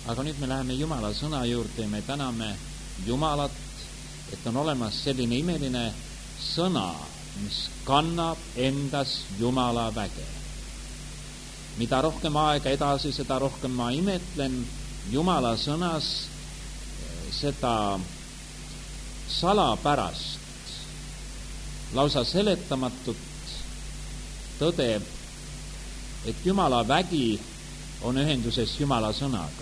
Aga nüüd me läheme Jumala sõna juurde ja me täname Jumalat, et on olemas selline imeline sõna, mis kannab endas Jumala väge. Mida rohkem aega edasi, seda rohkem ma imetlen Jumala sõnas seda salapärast, lausa seletamatut tõde, et Jumala vägi on ühenduses Jumala sõnaga.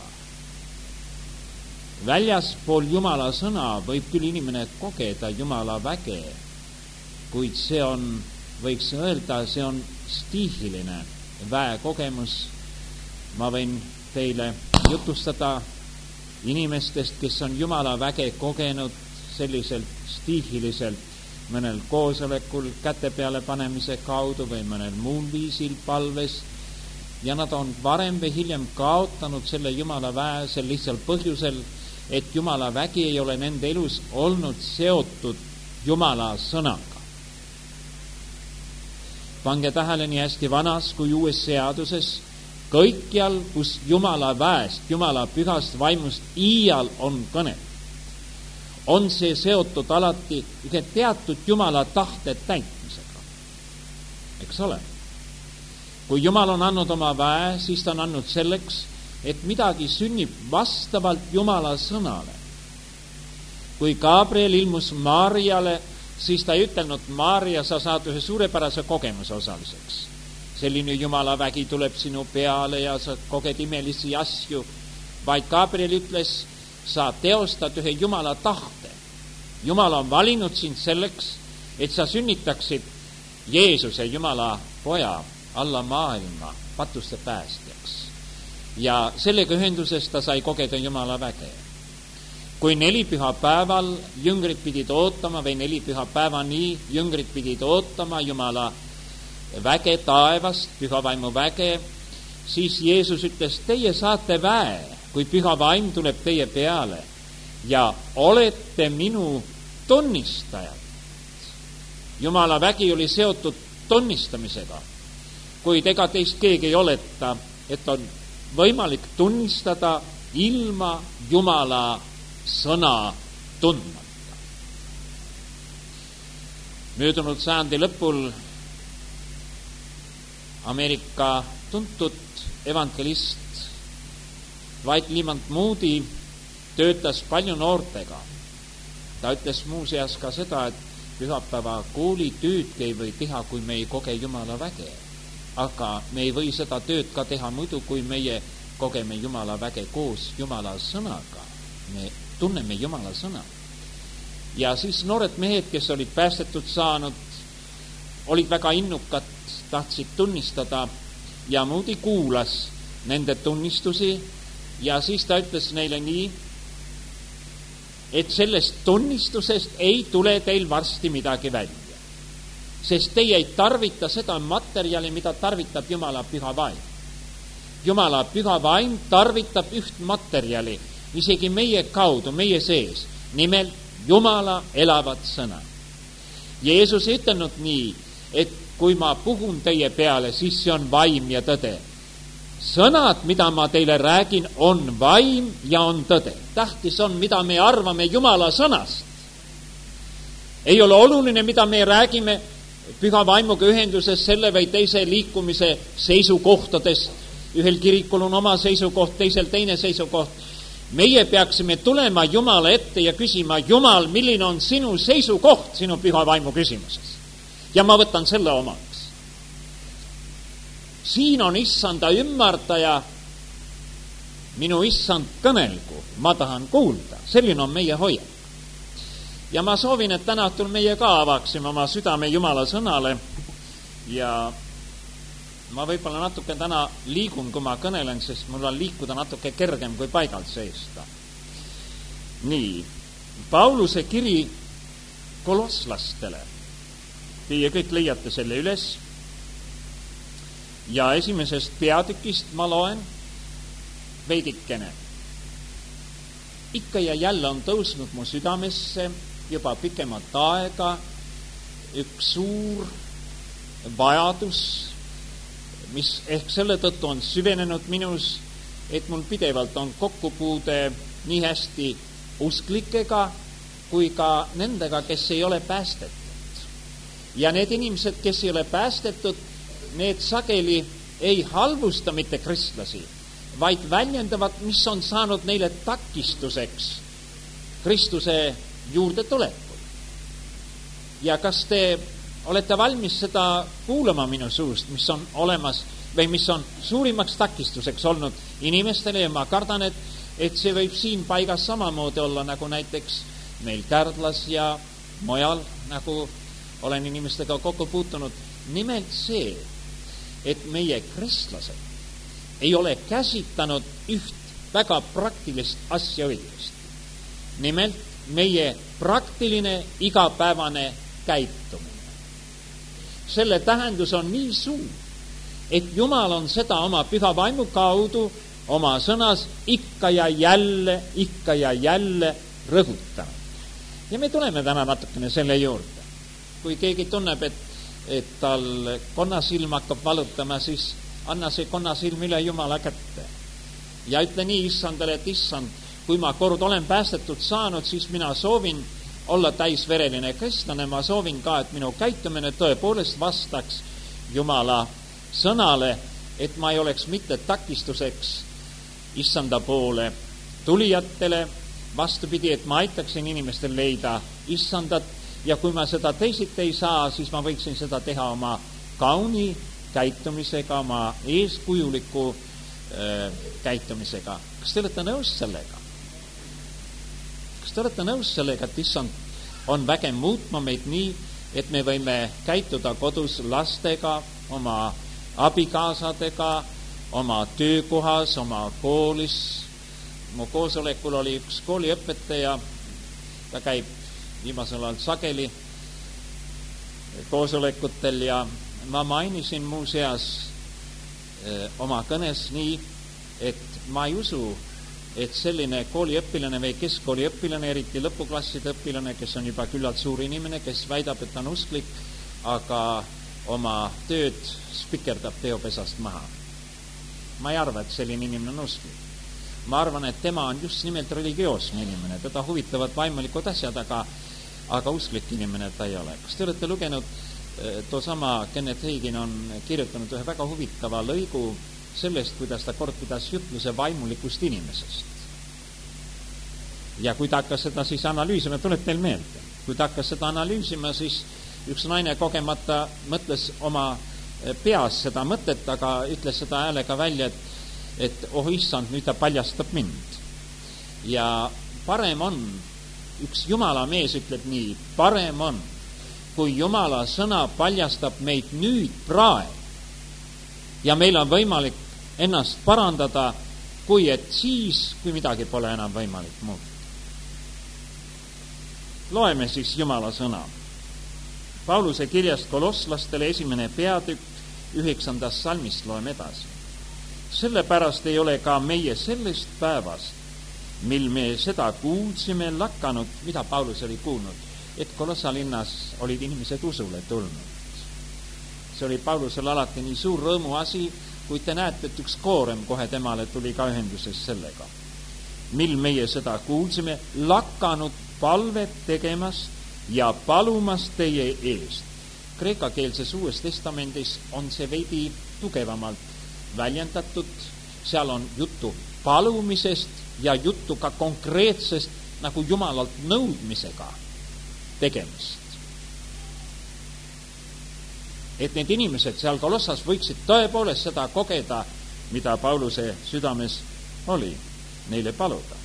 Väljaspool Jumala sõna võib küll inimene kogeda Jumala väge, kuid see on, võiks öelda, see on stiihiline väekogemus. Ma võin teile jutustada inimestest, kes on Jumala väge kogenud selliselt stiihiliselt mõnel koosolekul käte peale panemise kaudu või mõnel muul viisil palves, ja nad on varem või hiljem kaotanud selle Jumala väe sel lihtsal põhjusel, et Jumala vägi ei ole nende elus olnud seotud Jumala sõnaga. Pange tähele nii hästi Vanas kui Uues seaduses, kõikjal, kus Jumala väest, Jumala pühast vaimust iial on kõne, on see seotud alati ühe teatud Jumala tahte täitmisega. Eks ole? Kui Jumal on andnud oma väe, siis ta on andnud selleks, et midagi sünnib vastavalt Jumala sõnale. Kui Gabriel ilmus Maarjale, siis ta ei ütelnud, Maarja, sa saad ühe suurepärase kogemuse osaliseks. Selline Jumala vägi tuleb sinu peale ja sa koged imelisi asju, vaid Gabriel ütles, sa teostad ühe Jumala tahte. Jumal on valinud sind selleks, et sa sünnitaksid Jeesuse, Jumala poja, alla maailma patuste päästjaks. Ja sellega ühenduses ta sai kogeda Jumala väge. Kui 4 pühapäeval jüngrid pidid ootama või 4 pühapäevani jüngrid pidid ootama Jumala väge taevast, püha vaimu väge, siis Jeesus ütles, teie saate väe, kui püha vaim tuleb teie peale ja olete minu tunnistajad. Jumala vägi oli seotud tunnistamisega, kuid ega teist keegi ei oleta, et on võimalik tunnistada ilma Jumala sõna tundmata. Möödunud sajandi lõpul Ameerika tuntud evangelist Dwight Lyman Moody töötas palju noortega. Ta ütles muuseas ka seda, et pühapäeva koolitüüdki ei või teha, kui me ei koge Jumala väge. Aga me ei või seda tööd ka teha muidu, kui meie kogeme Jumala väge koos Jumala sõnaga. Me tunneme Jumala sõna. Ja siis noored mehed, kes olid päästetud saanud, olid väga innukad, tahtsid tunnistada ja Moody kuulas nende tunnistusi ja siis ta ütles neile nii, et sellest tunnistusest ei tule teil varsti midagi välja. Sest teie ei tarvita seda materjali, mida tarvitab Jumala püha vaim. Jumala püha vaim tarvitab üht materjali, isegi meie kaudu, meie sees, nimelt Jumala elavat sõna. Jeesus ei ütelnud nii, et kui ma puhun teie peale, siis see on vaim ja tõde. Sõnad, mida ma teile räägin, on vaim ja on tõde. Tähtis on, mida me arvame Jumala sõnast. Ei ole oluline, mida me räägime püha vaimuga ühenduses selle või teise liikumise seisukohtades. Ühel kirikul on oma seisukoht, teisel teine seisukoht. Meie peaksime tulema Jumala ette ja küsima, Jumal, milline on sinu seisukoht sinu püha vaimu küsimuses? Ja ma võtan selle omaks. Siin on issanda ümmardaja, minu issand kõnelgu, ma tahan kuulda. Selline on meie hoiak. Ja ma soovin, et täna õhtul meie ka avaksime oma südame Jumala sõnale ja ma võib-olla natuke täna liigun, kui ma kõnelen, sest mul on liikuda natuke kergem kui paigalt seista. Nii, Pauluse kiri kolosslastele. Teie kõik leiate selle üles ja esimesest peatükist ma loen veidikene. Ikka ja jälle on tõusnud mu südamesse juba pikemat aega üks suur vajadus, mis ehk selle tõttu on süvenenud minus et mul pidevalt on kokkupuude nii hästi usklikega kui ka nendega, kes ei ole päästetud. Ja need inimesed, kes ei ole päästetud, need sageli ei halvusta mitte kristlasi, vaid väljendavad, mis on saanud neile takistuseks Kristuse juurde tulekul. Ja kas te olete valmis seda kuulama minu suust, mis on olemas või mis on suurimaks takistuseks olnud inimestele, ja ma kardan, et see võib siin paigas samamoodi olla, nagu näiteks meil Kärdlas ja mujal, nagu olen inimestega kokku puutunud. Nimelt see, et meie kristlased ei ole käsitanud üht väga praktilist asja õigesti. Nimelt meie praktiline igapäevane käitumine. Selle tähendus on nii suur, et Jumal on seda oma püha vaimu kaudu oma sõnas ikka ja jälle rõhutanud. Ja me tuleme täna natukene selle juurde. Kui keegi tunneb, et tal konnasilm hakkab valutama, siis anna see konnasilm üle Jumala kätte. Ja ütle nii Issandale, et Issand, kui ma kord olen päästetud saanud, siis mina soovin olla täisvereline kristlane, ma soovin ka, et minu käitumine tõepoolest vastaks Jumala sõnale, et ma ei oleks mitte takistuseks Issanda poole tulijatele, vastupidi, et ma aitaksin inimestel leida Issandat, ja kui ma seda teisiti ei saa, siis ma võiksin seda teha oma kauni käitumisega, oma eeskujuliku käitumisega. Kas te olete nõus sellega? Kas te olete nõus sellega, et Issand on vägev muutma meid nii, et me võime käituda kodus lastega, oma abikaasadega, oma töökohas, oma koolis. Mu koosolekul oli üks kooliõpetaja, ta käib viimasel ajal sageli koosolekutel, ja ma mainisin muuseas oma kõnes nii, et ma ei usu, et selline kooliõpilane või keskkooliõpilane, eriti lõpuklasside õpilane, kes on juba küllalt suur inimene, kes väidab, et ta on usklik, aga oma tööd spikerdab peopesast maha. Ma ei arva, et selline inimene on usklik. Ma arvan, et tema on just nimelt religioosne inimene, teda huvitavad vaimulikud asjad, aga usklik inimene ta ei ole. Kas te olete lugenud, toosama Kenneth Hagin on kirjutanud ühe väga huvitava lõigu sellest, kuidas ta kord pidas jutluse vaimulikust inimesest. Ja kui ta hakkas seda siis analüüsima, tuleb teil meelde, kui ta hakkas seda analüüsima, siis üks naine kogemata mõtles oma peas seda mõtet, aga ütles seda häälega välja, et oh Issand, nüüd ta paljastab mind. Ja parem on, üks Jumala mees ütleb nii, parem on, kui Jumala sõna paljastab meid nüüd praegu ja meil on võimalik ennast parandada, kui et siis, kui midagi pole enam võimalik muuta. Loeme siis Jumala sõna. Pauluse kirjast Kolosslastele 1. peatükk 9. salmist loeme edasi. Sellepärast ei ole ka meie sellest päevast, mil me seda kuulsime, lakanud, mida Paulus oli kuulnud, et Kolossa linnas olid inimesed usule tulnud. See oli Paulusel alati nii suur rõõmu asi, kui te näete, et üks koorem kohe temale tuli ka ühenduses sellega. Mil meie seda kuulsime, lakanud palvet tegemast ja palumast teie eest. Kreekakeelses Uues Testamendis on see veidi tugevamalt väljendatud, seal on juttu palumisest ja juttu ka konkreetsest nagu Jumalalt nõudmisega tegemist. Et need inimesed seal Kolossas võiksid tõepoolest seda kogeda, mida Pauluse südames oli neile paluda.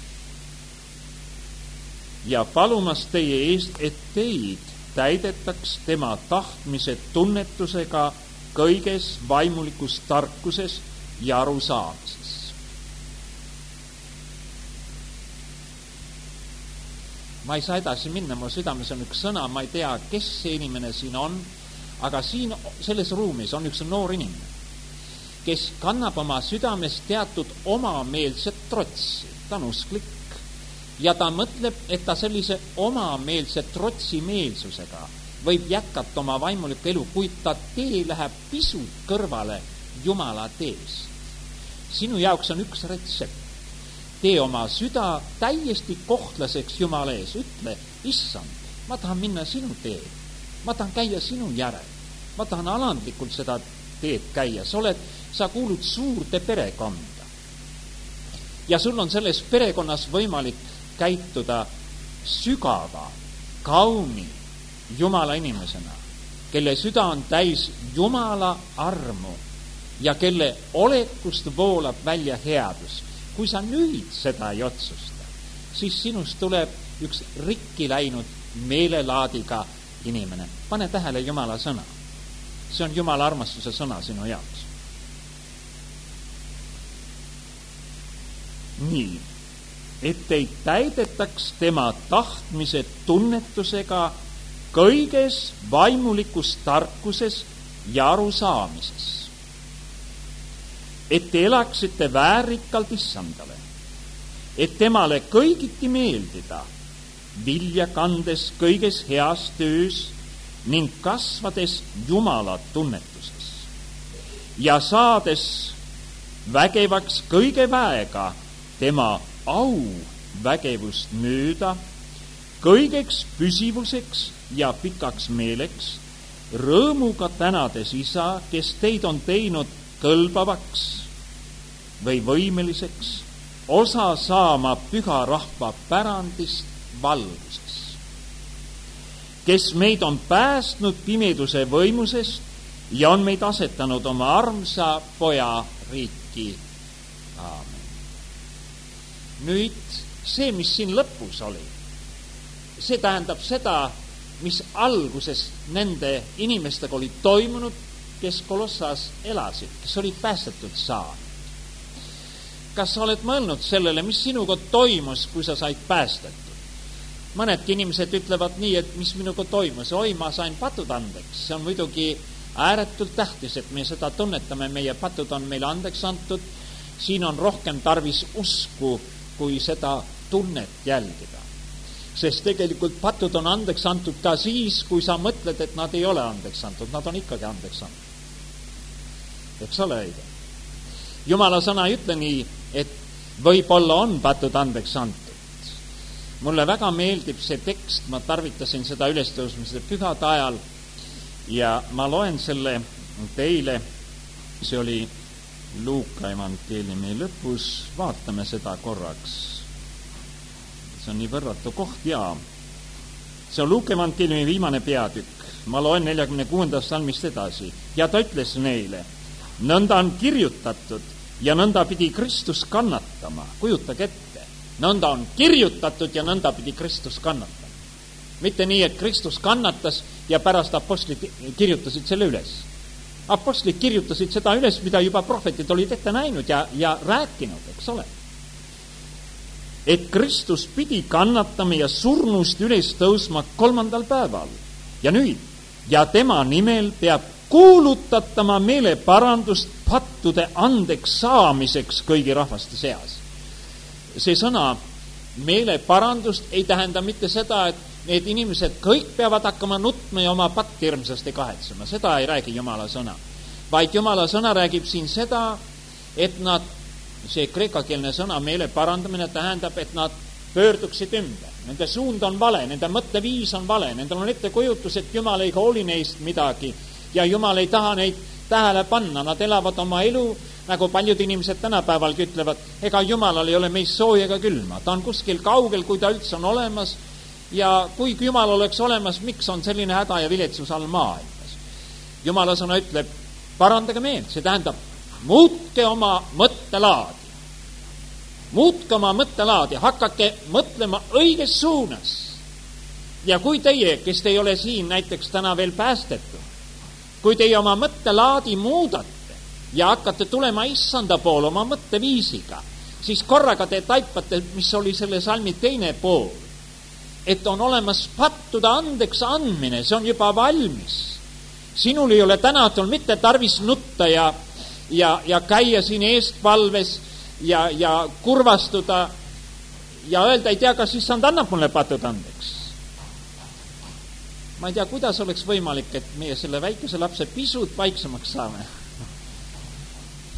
Ja palumas teie eest, et teid täidetaks tema tahtmise tunnetusega kõiges vaimulikus tarkuses ja arusaamises. Ma ei saa edasi minna, mu südames on üks sõna, ma ei tea, kes see inimene siin on, aga siin selles ruumis on üks noor inimene, kes kannab oma südames teatud omameelset trotsi. Ta on usklik ja ta mõtleb, et ta sellise omameelse trotsimeelsusega võib jätkata oma vaimulikku elu, kuid ta tee läheb pisut kõrvale Jumala teest. sinu jaoks on üks retsept. Tee oma süda täiesti kohtlaseks Jumala ees. Ütle, issand, ma tahan minna sinu teed. Ma tahan käia sinu järel. Ma tahan alandlikult seda teed käia. Sa kuulud suurde perekonda. Ja sul on selles perekonnas võimalik käituda sügava, kauni Jumala inimesena, kelle süda on täis Jumala armu ja kelle olekust voolab välja headus. Kui sa nüüd seda ei otsusta, siis sinust tuleb üks rikki läinud meelelaadiga inimene. Pane tähele Jumala sõna. See on Jumala armastuse sõna sinu jaoks. Nii, et ei täidetaks tema tahtmise tunnetusega kõiges vaimulikus tarkuses ja arusaamises. Et te elaksite väärikalt issandale, et temale kõigiti meeldida, vilja kandes kõiges heas töös ning kasvades Jumala tunnetuses ja saades vägevaks kõige väega tema au vägevust mööda, kõigeks püsivuseks ja pikaks meeleks, rõõmuga tänades isa, kes teid on teinud kõlbavaks või võimeliseks osa saama püha rahva pärandist valguses, kes meid on päästnud pimeduse võimusest ja on meid asetanud oma armsa poja riiki. Aamen. Nüüd see, mis siin lõpus oli, see tähendab seda, mis alguses nende inimestega oli toimunud, kes Kolossas elasid, kes olid päästetud saanud. Kas sa oled mõelnud sellele, mis sinuga toimus, kui sa said päästetud? Mõnedki inimesed ütlevad nii, et mis minuga toimus, oi, ma sain patud andeks. See on muidugi ääretult tähtis, et me seda tunnetame, meie patud on meile andeks antud. Siin on rohkem tarvis usku, kui seda tunnet jälgida. Sest tegelikult patud on andeks antud ka siis, kui sa mõtled, et nad ei ole andeks antud. Nad on ikkagi andeks antud. Eks ole õige? Jumala sõna ei ütle nii, et võib-olla on patud andeks antud. Mulle väga meeldib see tekst, ma tarvitasin seda ülestõusmise pühade ajal ja ma loen selle teile, see oli Luuka evangeeliumi lõpus, vaatame seda korraks. See on nii võrratu koht ja see on Luuka evangeeliumi viimane peatükk. Ma loen 46. salmist edasi ja ta ütles neile, nõnda on kirjutatud ja nõnda pidi Kristus kannatama. Kujutage ette, nõnda on kirjutatud ja nõnda pidi Kristus kannatama. Mitte nii, et Kristus kannatas ja pärast apostlid kirjutasid selle üles. Apostlid kirjutasid seda üles, mida juba prohvetid olid ette näinud ja rääkinud, eks ole. Et Kristus pidi kannatama ja surnust üles tõusma 3. päeval. Ja nüüd, ja tema nimel peab kuulutatama meeleparandust pattude andeks saamiseks kõigi rahvaste seas. See sõna meeleparandust ei tähenda mitte seda, et need inimesed kõik peavad hakkama nutma ja oma patt hirmsasti kahetsema. Seda ei räägi Jumala sõna. Vaid Jumala sõna räägib siin seda, et nad, see kreekakeelne sõna meeleparandamine tähendab, et nad pöörduksid ümber. Nende suund on vale, nende mõtteviis on vale, nendel on ettekujutus, et Jumal ei hooli neist midagi ja Jumal ei taha neid tähele panna. Nad elavad oma elu, nagu paljud inimesed tänapäevalgi ütlevad, ega Jumalal ei ole meist sooja ega külma. Ta on kuskil kaugel, kui ta üldse on olemas ja kui Jumal oleks olemas, miks on selline häda ja viletsus all maailmas? Jumala sõna ütleb, parandage meelt, see tähendab, muutke oma mõttelaadi. Muutke oma mõttelaadi, hakake mõtlema õiges suunas. Ja kui teie, kes te ei ole siin näiteks täna veel päästetud, kui teie oma mõttelaadi muudate ja hakkate tulema issanda poole oma mõtteviisiga, siis korraga te taipate, mis oli selle salmi teine pool, et on olemas pattuda andeks andmine, see on juba valmis. Sinul ei ole tänatul mitte tarvis nutta ja käia siin eestpalves ja kurvastuda ja öelda, ei tea, kas issand annab mulle patud andeks. Ma ei tea, kuidas oleks võimalik, et meie selle väikese lapse pisut vaiksemaks saame.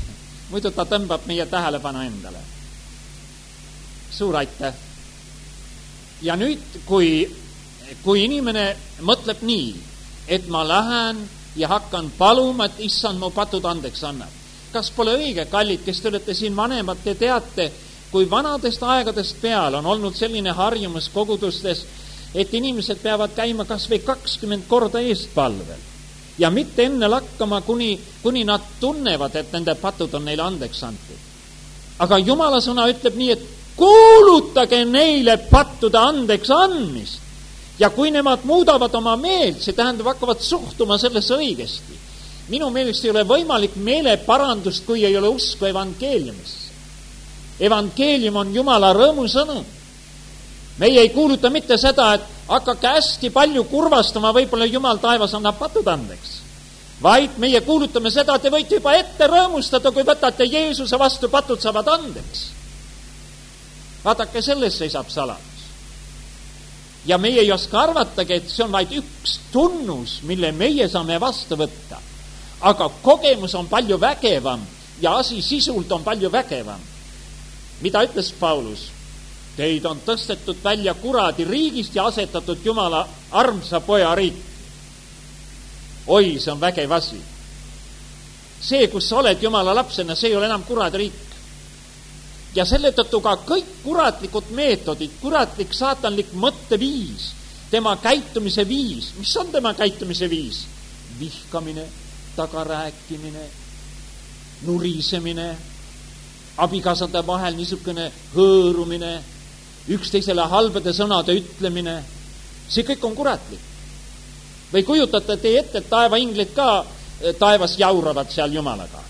muidu ta tõmbab meie tähelepanu endale. Suur aitäh! Ja nüüd, kui inimene mõtleb nii, et ma lähen ja hakkan paluma, et issand mu patud andeks annab. Kas pole õige, kallid, kes te olete siin vanemad, te teate, kui vanadest aegadest peale on olnud selline harjumus kogudustes, et inimesed peavad käima kas või 20 korda eestpalvel ja mitte enne lakkama, kuni nad tunnevad, et nende patud on neile andeks antud. Aga Jumala sõna ütleb nii, et kuulutage neile pattude andeks andmist. Ja kui nemad muudavad oma meelt, see tähendab, hakkavad suhtuma sellesse õigesti. Minu meelest ei ole võimalik meeleparandust, kui ei ole usku evangeeliumisse. Evangeelium on Jumala rõõmusõnum. Meie ei kuuluta mitte seda, et hakake hästi palju kurvastama, võib-olla Jumal taevas annab patud andeks. Vaid meie kuulutame seda, et te võite juba ette rõõmustada, kui võtate Jeesuse vastu, patud saavad andeks. Vaadake, selles seisab saladus. Ja meie ei oska arvatagi, et see on vaid üks tunnus, mille meie saame vastu võtta. Aga kogemus on palju vägevam ja asi sisult on palju vägevam. Mida ütles Paulus? Teid on tõstetud välja kuradi riigist ja asetatud Jumala armsa poja riik. Oi, see on vägev asi. See, kus sa oled Jumala lapsena, see ei ole enam kuradi riik. Ja selle tõttu ka kõik kuratlikud meetodid, kuratlik saatanlik mõtteviis, tema käitumise viis, mis on tema käitumise viis? Vihkamine, tagarääkimine, nurisemine, abikaasade vahel niisugune hõõrumine, üksteisele halbade sõnade ütlemine, see kõik on kuratlik. Või kujutate teie ette, et taevainglid ka taevas jauravad seal Jumalaga?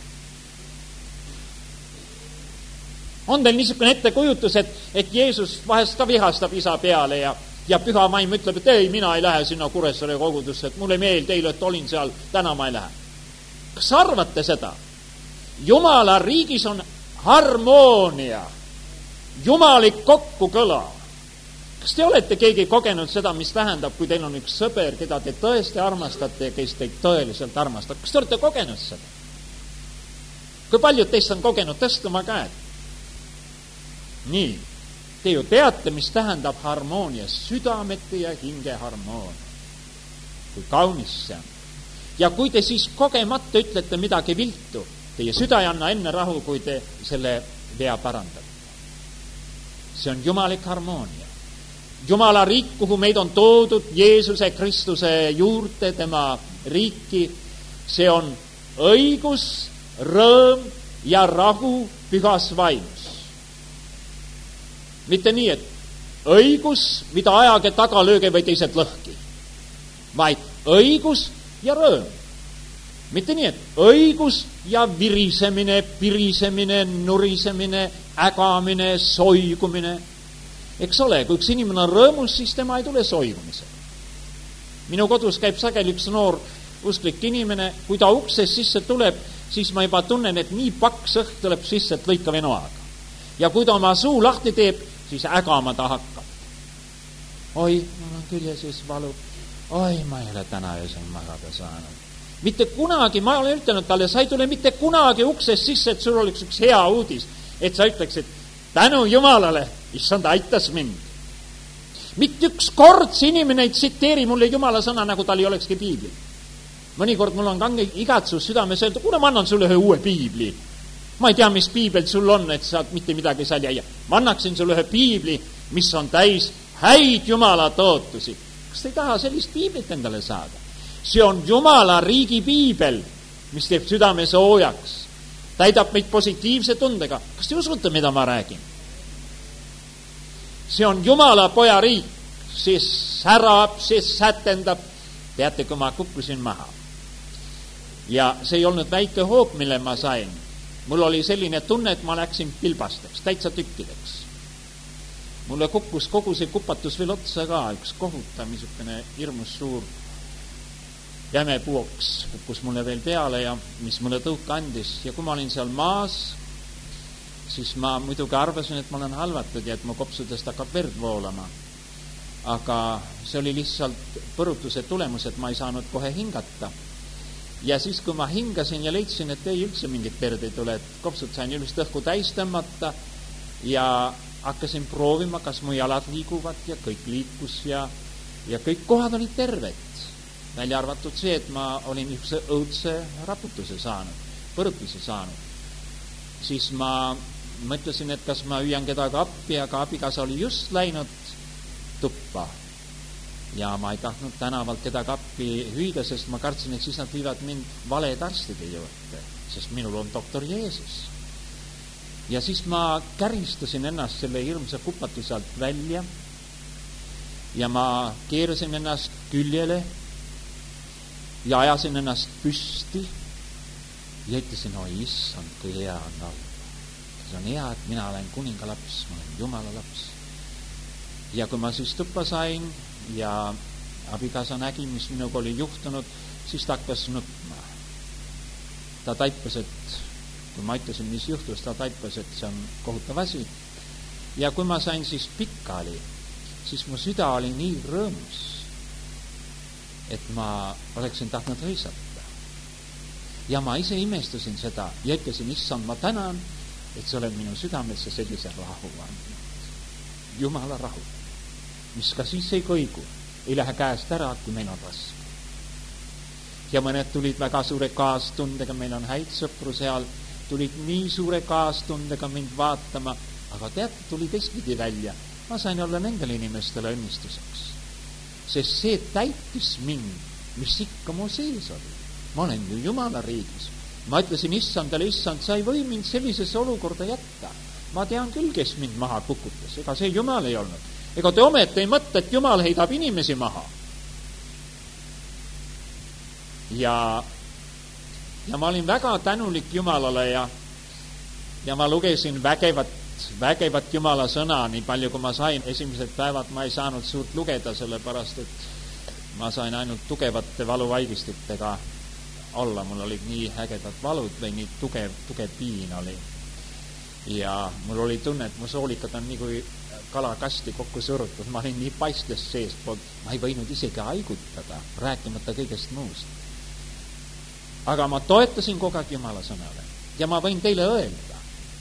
On teil niisugune ettekujutus, et Jeesus vahest ka vihastab isa peale ja püha vaim ütleb, et ei, mina ei lähe sinna Kuressaare kogudusse, et mulle meelde eile, et olin seal, täna ma ei lähe. Kas arvate seda? Jumala riigis on harmoonia, jumalik kokkukõla. Kas te olete keegi kogenud seda, mis tähendab, kui teil on üks sõber, keda te tõesti armastate ja kes teid tõeliselt armastab? Kas te olete kogenud seda? Kui paljud teist on kogenud, tõsta oma käed? Nii, te ju teate, mis tähendab harmoonia, südamete ja hinge harmoonia. Kui kaunis see on. Ja kui te siis kogemata ütlete midagi viltu, teie süda ei anna enne rahu, kui te selle vea parandate. See on jumalik harmoonia. Jumala riik, kuhu meid on toodud Jeesuse Kristuse juurde, tema riiki, see on õigus, rõõm ja rahu pühas vaimus. Mitte nii, et õigus, mida ajage taga, lööge või teised lõhki, vaid õigus ja rõõm. Mitte nii, et õigus ja virisemine, pirisemine, nurisemine, ägamine, soigumine. Eks ole, kui üks inimene on rõõmus, siis tema ei tule soigumisega. Minu kodus käib sageli üks noor usklik inimene, kui ta uksest sisse tuleb, siis ma juba tunnen, et nii paks õhk tuleb sisse, et lõika venoaga. Ja kui ta oma suu lahti teeb, siis ägama ta hakkab. Oi, mul on küljeses valu. Oi, ma ei ole täna öösel magada saanud. Mitte kunagi, ma olen ütelnud talle, sa ei tule mitte kunagi uksest sisse, et sul oleks üks hea uudis, et sa ütleksid, tänu Jumalale, issand aitas mind. Mitte üks kord see inimene ei tsiteeri mulle Jumala sõna, nagu tal ei olekski piibli. Mõnikord mul on kange igatsus südames öelda, kuna ma annan sulle ühe uue piibli. Ma ei tea, mis piibel sul on, et sa mitte midagi seal jäi. Ma annaksin sulle ühe piibli, mis on täis häid Jumala tõotusi. Kas te ei taha sellist piiblit endale saada? See on Jumala riigi piibel, mis teeb südame soojaks. Täidab meid positiivse tundega. Kas te usute, mida ma räägin? See on Jumala poja riik. See särab, see sätendab. Teate, kui ma kukkusin maha. Ja see ei olnud väike hoop, mille ma sain. Mul oli selline tunne, et ma läksin pilbasteks, täitsa tükkideks. Mulle kukkus kogu see kupatus veel otsa ka, üks kohutav niisugune hirmus suur jämepuoks kukkus mulle veel peale ja mis mulle tõuka andis. Ja kui ma olin seal maas, siis ma muidugi arvasin, et ma olen halvatud ja et mu kopsudest hakkab verd voolama. Aga see oli lihtsalt põrutuse tulemus, et ma ei saanud kohe hingata. ja siis, kui ma hingasin ja leidsin, et ei üldse mingit verd ei tule, et kopsud sain just õhku täis tõmmata ja hakkasin proovima, kas mu jalad liiguvad ja kõik liikus ja kõik kohad olid terved. Välja arvatud see, et ma olin niisuguse õudse raputuse saanud, põrutuse saanud. Siis ma mõtlesin, et kas ma hüüan kedagi appi, aga abikaasa oli just läinud tuppa. Ja ma ei tahtnud tänavalt kedagi appi hüüda, sest ma kartsin, et siis nad viivad mind valed arstide juurde, sest minul on doktor Jeesus. Ja siis ma käristasin ennast selle hirmsa kupatuse alt välja ja ma keerasin ennast küljele ja ajasin ennast püsti ja ütlesin, issand, kui hea on olla. See on hea, et mina olen kuninga laps, ma olen Jumala laps. Ja kui ma siis tuppa sain ja abikaasa nägi, mis minuga oli juhtunud, siis ta hakkas nutma. Ta taipas, et kui ma ütlesin, mis juhtus, ta taipas, et see on kohutav asi. Ja kui ma sain siis pikali, siis mu süda oli nii rõõmus, et ma oleksin tahtnud hõisata. Ja ma ise imestasin seda ja ütlesin, issand, ma tänan, et sa oled minu südamesse sellise rahu andnud. Jumala rahu, mis ka siis ei kõigu, ei lähe käest ära, kui meil on raske. Ja mõned tulid väga suure kaastundega, meil on häid sõpru seal, tulid nii suure kaastundega mind vaatama, aga teate, tuli teistpidi välja. Ma sain olla nendele inimestele õnnistuseks. Sest see täitis mind, mis ikka mu sees oli. Ma olen ju Jumala riigis. Ma ütlesin issandale, issand, sa ei või mind sellisesse olukorda jätta. Ma tean küll, kes mind maha kukutas. Ega see Jumal ei olnud. Ega te ometi ei mõtle, et Jumal heidab inimesi maha. Ja ma olin väga tänulik Jumalale ja ma lugesin vägevat Jumala sõna, nii palju kui ma sain. Esimesed päevad ma ei saanud suurt lugeda, sellepärast et ma sain ainult tugevate valuvaigistitega olla. Mul olid nii ägedad valud või nii tugev piin oli. Ja mul oli tunne, et mu soolikad on nii kui kalakasti kokku surutud. Ma olin nii paistes seestpoolt, ma ei võinud isegi haigutada, rääkimata kõigest muust. Aga ma toetasin kogu aeg Jumala sõnale ja ma võin teile öelda,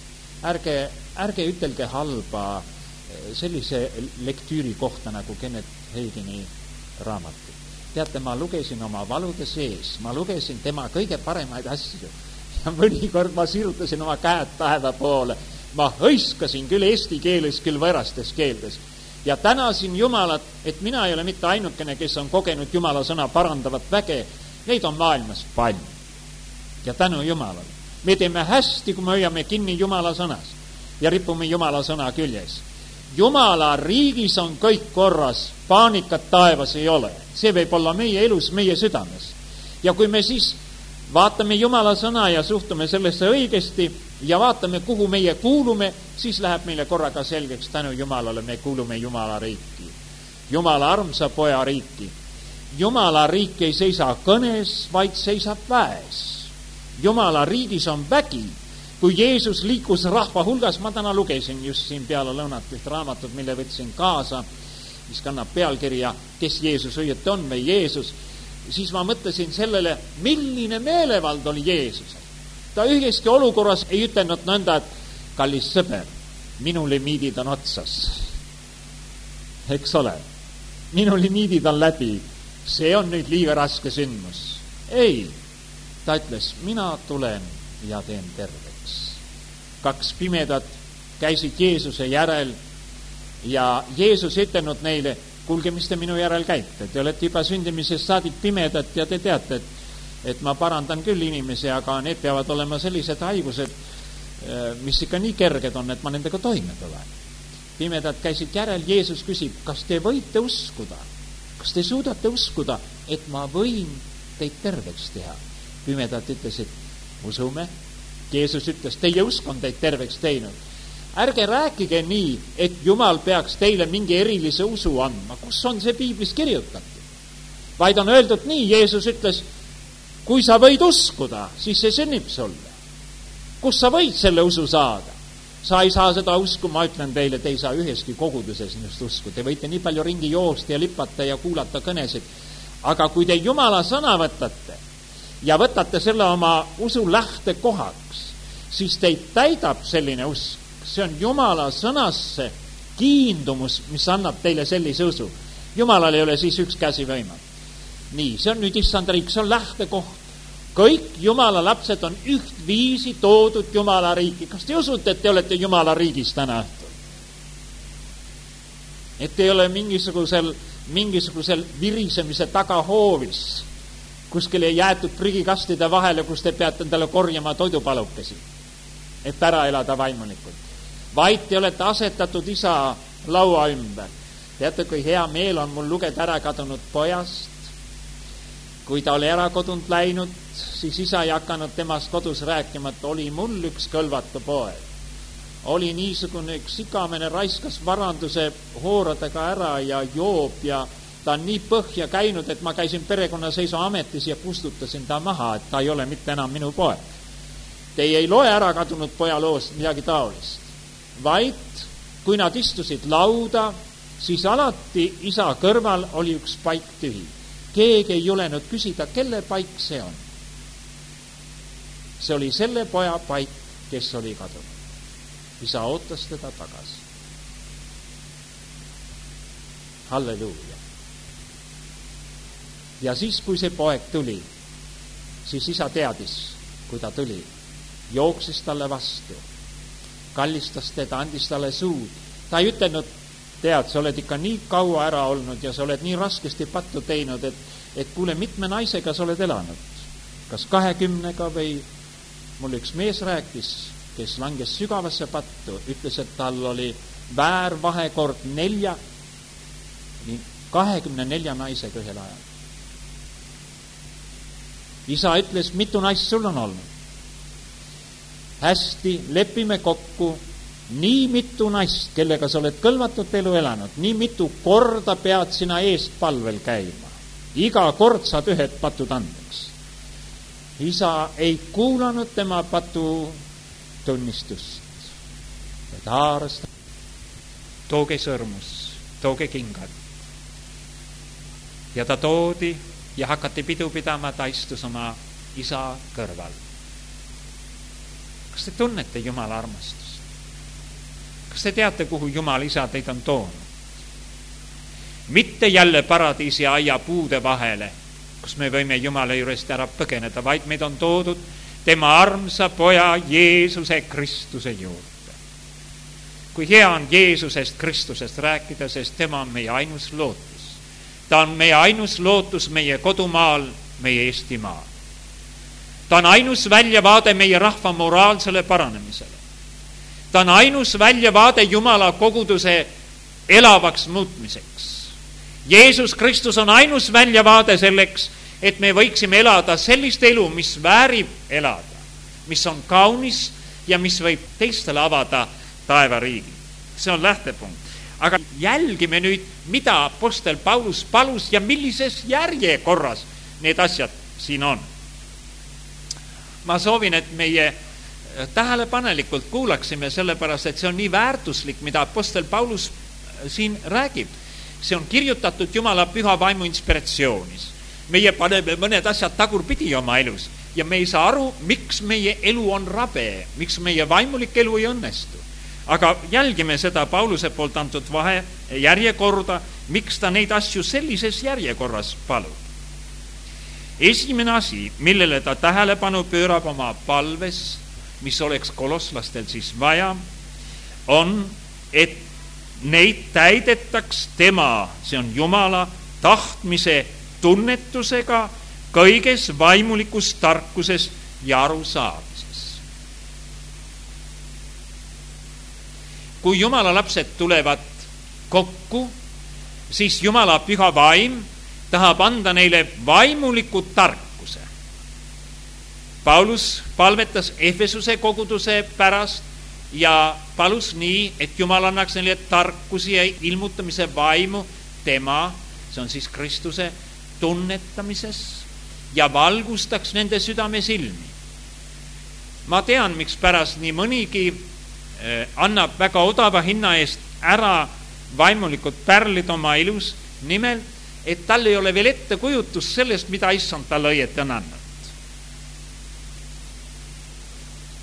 ärge ütelge halba sellise lektüüri kohta nagu Kenneth Hagini raamatu. Teate, ma lugesin oma valude sees, ma lugesin tema kõige paremaid asju ja mõnikord ma sirutasin oma käed taeva poole. Ma hõiskasin küll eesti keeles, küll võõrastes keeldes ja tänasin Jumalat, et mina ei ole mitte ainukene, kes on kogenud Jumala sõna parandavat väge. Neid on maailmas palju. Ja tänu Jumalale. Me teeme hästi, kui me hoiame kinni Jumala sõnas ja ripume Jumala sõna küljes. Jumala riigis on kõik korras, paanikat taevas ei ole. See võib olla meie elus, meie südames. Ja kui me siis vaatame Jumala sõna ja suhtume sellesse õigesti ja vaatame, kuhu meie kuulume, siis läheb meile korraga selgeks, tänu Jumalale me kuulume Jumala riiki. Jumala armsa poja riiki. Jumala riik ei seisa kõnes, vaid seisab väes. Jumala riigis on vägi. Kui Jeesus liikus rahva hulgas, ma täna lugesin just siin peale lõunat üht raamatut, mille võtsin kaasa, mis kannab pealkirja, kes Jeesus õieti on või Jeesus, siis ma mõtlesin sellele, milline meelevald oli Jeesusel. Ta üheski olukorras ei ütelnud nõnda, et kallis sõber, minu limiidid on otsas. Eks ole, minu limiidid on läbi. See on nüüd liiga raske sündmus. Ei, ta ütles, mina tulen ja teen terveks. 2 pimedat käisid Jeesuse järel ja Jeesus ütelnud neile, kuulge, mis te minu järel käite. Te olete juba sündimisest saadik pimedad ja te teate, et ma parandan küll inimesi, aga need peavad olema sellised haigused, mis ikka nii kerged on, et ma nendega toime tulen. Pimedad käisid järel, Jeesus küsib, kas te võite uskuda? Kas te suudate uskuda, et ma võin teid terveks teha? Pimedad ütlesid, usume. Jeesus ütles, teie usk on teid terveks teinud. Ärge rääkige nii, et Jumal peaks teile mingi erilise usu andma. Kus on see Piiblis kirjutatud? Vaid on öeldud nii, Jeesus ütles, kui sa võid uskuda, siis see sünnib sulle. Kus sa võid selle usu saada? Sa ei saa seda usku, ma ütlen teile, te ei saa üheski koguduses just usku. Te võite nii palju ringi joosta ja lipata ja kuulata kõnesid. Aga kui te Jumala sõna võtate ja võtate selle oma usu lähtekohaks, siis teid täidab selline usk. See on Jumala sõnasse kiindumus, mis annab teile sellise usu. Jumalal ei ole siis ükski asi võimatu. Nii, see on nüüd issanda riik, see on lähtekoht. Kõik Jumala lapsed on ühtviisi toodud Jumala riiki. Kas te usute, et te olete Jumala riigis täna õhtul? Et te ei ole mingisugusel virisemise tagahoovis, kuskil ei jäetud prügikastide vahele, kus te peate endale korjama toidupalukesi, et ära elada vaimulikult. Vaid te olete asetatud isa laua ümber. Teate, kui hea meel on mul lugeda ära kadunud pojast. Kui ta oli ära kodunt läinud, siis isa ei hakanud temast kodus rääkima, et oli mul üks kõlvatu poeg. Oli niisugune üks igamene, raiskas varanduse hooradega ära ja joob ja ta on nii põhja käinud, et ma käisin perekonnaseisu ametis ja kustutasin ta maha, et ta ei ole mitte enam minu poeg. Teie ei loe ära kadunud poja loost midagi taolist, vaid kui nad istusid lauda, siis alati isa kõrval oli üks paik tühi. Keegi ei julenud küsida, kelle paik see on. See oli selle poja paik, kes oli kadunud. Isa ootas teda tagasi. Halleluuja. Ja siis, kui see poeg tuli, siis isa teadis, kui ta tuli, jooksis talle vastu, kallistas teda, andis talle suud. Ta ei ütelnud, tead, sa oled ikka nii kaua ära olnud ja sa oled nii raskesti pattu teinud, et kuule, mitme naisega sa oled elanud. Kas 20 või mul üks mees rääkis, kes langes sügavasse pattu, ütles, et tal oli väärvahekord 24 naisega ühel ajal. Isa ütles, mitu naist sul on olnud? Hästi, lepime kokku, nii mitu naist, kellega sa oled kõlvatut elu elanud, nii mitu korda pead sina eest palvel käima. Iga kord saad ühed patud andeks. Isa ei kuulanud tema patu tunnistust. Et haaras, tooge sõrmus, tooge kingad. Ja ta toodi ja hakati pidu pidama, ta istus oma isa kõrval. Kas te tunnete Jumala armastust? Kas te teate, kuhu Jumal isa teid on toonud? Mitte jälle paradiisi aia puude vahele, kus me võime Jumala juurest ära põgeneda, vaid meid on toodud tema armsa poja Jeesuse Kristuse juurde. Kui hea on Jeesusest Kristusest rääkida, sest tema on meie ainus lootus. Ta on meie ainus lootus meie kodumaal, meie Eestimaal. Ta on ainus väljavaade meie rahva moraalsele paranemisele. Ta on ainus väljavaade Jumala koguduse elavaks muutmiseks. Jeesus Kristus on ainus väljavaade selleks, et me võiksime elada sellist elu, mis väärib elada, mis on kaunis ja mis võib teistele avada taevariigi. See on lähtepunkt. Aga jälgime nüüd, mida apostel Paulus palus ja millises järjekorras need asjad siin on. Ma soovin, et meie tähelepanelikult kuulaksime, sellepärast, et see on nii väärtuslik, mida apostel Paulus siin räägib. See on kirjutatud Jumala püha vaimu inspiratsioonis. Meie paneme mõned asjad tagurpidi oma elus ja me ei saa aru, miks meie elu on rabe, miks meie vaimulik elu ei õnnestu. Aga jälgime seda Pauluse poolt antud vahe järjekorda, miks ta neid asju sellises järjekorras palub. Esimene asi, millele ta tähelepanu pöörab oma palves, mis oleks koloslastel siis vaja, on, et neid täidetaks tema, see on Jumala tahtmise tunnetusega kõiges vaimulikus tarkuses ja arusaamises. Kui Jumala lapsed tulevad kokku, siis Jumala püha vaim tahab anda neile vaimuliku tarkuse. Paulus palvetas Efesuse koguduse pärast ja palus nii, et Jumal annaks neile tarkusi ja ilmutamise vaimu tema, see on siis Kristuse tunnetamises ja valgustaks nende südame silmi. Ma tean, miks pärast nii mõnigi annab väga odava hinna eest ära vaimulikud pärlid oma elus, nimelt, et tal ei ole veel ettekujutus sellest, mida issand talle õieti on andnud.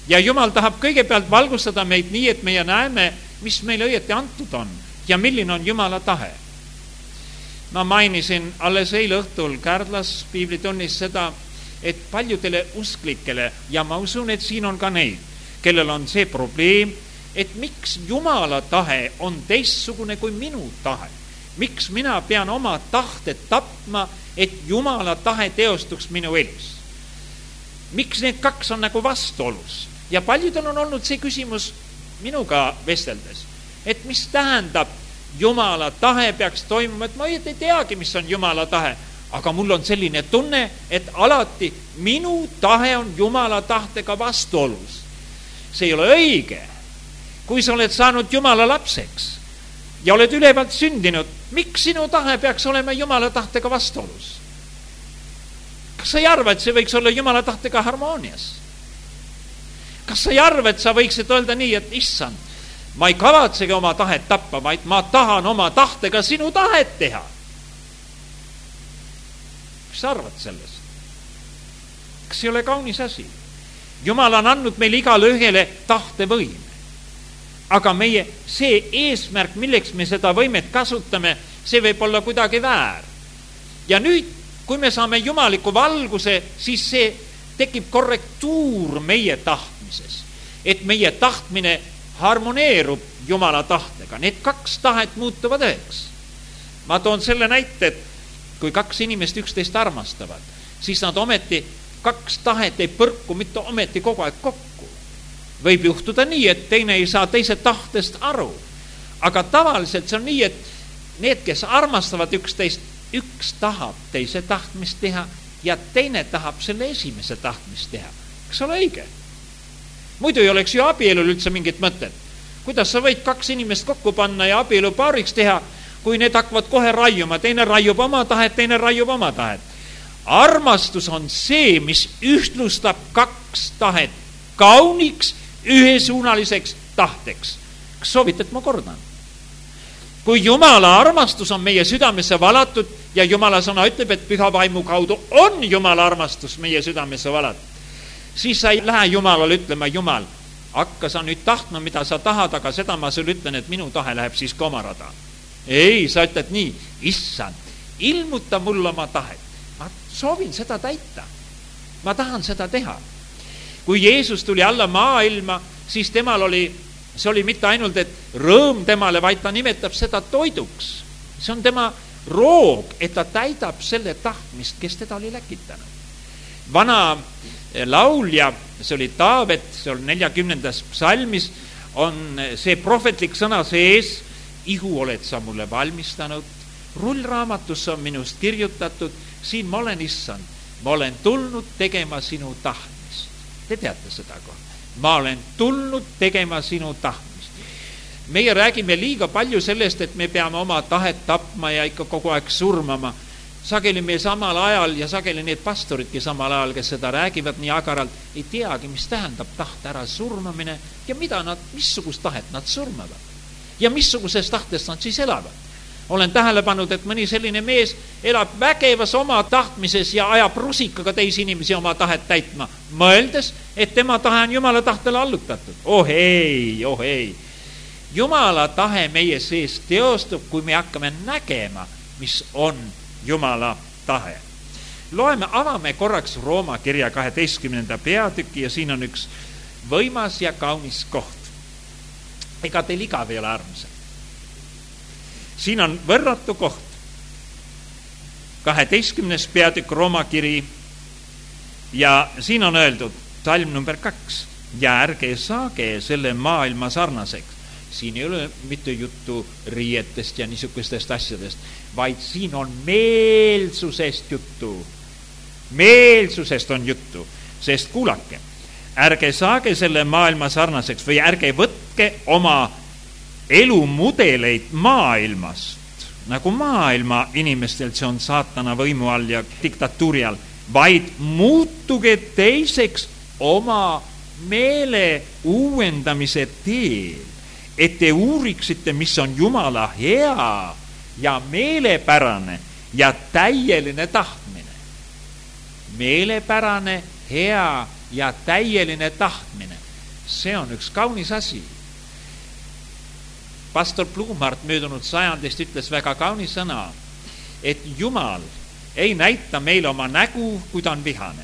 Ja Jumal tahab kõigepealt valgustada meid nii, et meie näeme, mis meile õieti antud on ja milline on Jumala tahe. Ma mainisin alles eile õhtul Kärdlas piiblitunnis seda, et paljudele usklikele, ja ma usun, et siin on ka neid, kellel on see probleem, et miks Jumala tahe on teistsugune kui minu tahe. Miks mina pean oma tahte tapma, et Jumala tahe teostuks minu elus. Miks need kaks on nagu vastuolus? Ja paljudel on olnud see küsimus minuga vesteldes, et mis tähendab Jumala tahe peaks toimuma, et ma ei teagi, mis on Jumala tahe, aga mul on selline tunne, et alati minu tahe on Jumala tahtega vastuolus. See ei ole õige. Kui sa oled saanud Jumala lapseks ja oled ülevalt sündinud, miks sinu tahe peaks olema Jumala tahtega vastuolus? Kas sa ei arva, et see võiks olla Jumala tahtega harmoonias? Kas sa ei arva, et sa võiksid öelda nii, et issand, ma ei kavatsegi oma tahet tappa, vaid ma tahan oma tahtega sinu tahet teha. Mis sa arvad sellest? Kas ei ole kaunis asi? Jumal on andnud meil igale ühele tahtevõime. Aga meie see eesmärk, milleks me seda võimet kasutame, see võib olla kuidagi väär. Ja nüüd, kui me saame jumaliku valguse, siis see tekib korrektuur meie tahtmises. Et meie tahtmine harmoneerub Jumala tahtega. Need kaks tahet muutuvad üheks. Ma toon selle näite, et kui kaks inimest üksteist armastavad, siis nad ometi kaks tahet ei põrku mitte ometi kogu aeg kokku. Võib juhtuda nii, et teine ei saa teise tahtest aru. Aga tavaliselt see on nii, et need, kes armastavad üksteist, üks tahab teise tahtmist teha ja teine tahab selle esimese tahtmist teha. Kas ole õige? Muidu ei oleks ju abielul üldse mingit mõtet. Kuidas sa võid kaks inimest kokku panna ja abielu paariks teha, kui need hakkavad kohe raiuma, teine raiub oma tahet, teine raiub oma tahet. Armastus on see, mis ühtlustab kaks tahet kauniks, ühesuunaliseks tahteks. Kas soovid, et ma kordan? Kui Jumala armastus on meie südamesse valatud ja Jumala sõna ütleb, et püha vaimu kaudu on Jumala armastus meie südamesse valatud, siis sa ei lähe Jumalale ütlema, Jumal, hakka sa nüüd tahtma, mida sa tahad, aga seda ma sulle ütlen, et minu tahe läheb siis ka oma rada. Ei, sa ütled nii, issand, ilmuta mulle oma tahet. Ma soovin seda täita. Ma tahan seda teha. Kui Jeesus tuli alla maailma, siis temal see oli mitte ainult, et rõõm temale, vaid ta nimetab seda toiduks. See on tema roog, et ta täidab selle tahtmist, kes teda oli läkitanud. Vana laulja, see oli Taavet, see on 40. psalmis, on see prohvetlik sõna sees, ihu oled sa mulle valmistanud, rullraamatusse on minust kirjutatud, siin ma olen issand, ma olen tulnud tegema sinu tahtmist. Te teate seda kohta. Ma olen tulnud tegema sinu tahtmist. Meie räägime liiga palju sellest, et me peame oma tahet tapma ja ikka kogu aeg surmama. Sageli me samal ajal ja sageli need pastoridki samal ajal, kes seda räägivad nii agaralt, ei teagi, mis tähendab tahte ära surmamine ja missugust tahet nad surmavad. Ja missuguses tahtes nad siis elavad. Olen tähele pannud, et mõni selline mees elab vägevas oma tahtmises ja ajab rusikaga teisi inimesi oma tahet täitma, mõeldes, et tema tahe on Jumala tahtele allutatud. Oh ei. Jumala tahe meie sees teostub, kui me hakkame nägema, mis on Jumala tahe. Avame korraks Rooma kirja 12. peatüki ja siin on üks võimas ja kaunis koht. Ega teil igav ei ole, armsad. Siin on võrratu koht. 12. peatükk Rooma kiri ja siin on öeldud salm number 2 ja ärge saage selle maailma sarnaseks. Siin ei ole mitte juttu riietest ja niisugustest asjadest, vaid siin on meelsusest juttu. Meelsusest on juttu, sest kuulake, ärge saage selle maailma sarnaseks või ärge võtke oma elumudeleid maailmast, nagu maailma inimestelt, see on saatana võimu all ja diktatuuri all, vaid muutuge teiseks oma meele uuendamise teel, et te uuriksite, mis on Jumala hea ja meelepärane ja täieline tahtmine. Meelepärane, hea ja täieline tahtmine. see on üks kaunis asi. Pastor Blumart möödunud sajandist ütles väga kaunis sõna, et Jumal ei näita meile oma nägu, kui ta on vihane.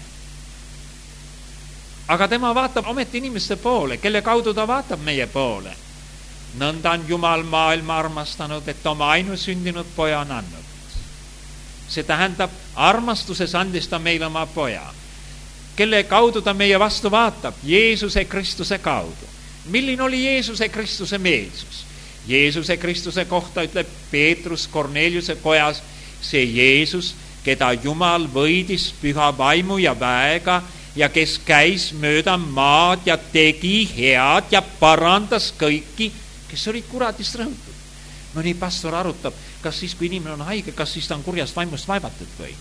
Aga tema vaatab ometi inimeste poole, kelle kaudu ta vaatab meie poole. Nõnda on Jumal maailma armastanud, et oma ainusündinud poja on andnud. See tähendab, armastuses andis ta meile oma poja, kelle kaudu ta meie vastu vaatab, Jeesuse Kristuse kaudu. Milline oli Jeesuse Kristuse meelsus? Jeesuse Kristuse kohta ütleb Peetrus Korneliuse kojas, see Jeesus, keda Jumal võidis püha vaimu ja väega ja kes käis mööda maad ja tegi head ja parandas kõiki, kes olid kuradist rõhutud. Mõni pastor arutab, kas siis, kui inimene on haige, kas siis ta on kurjast vaimust vaevatud või?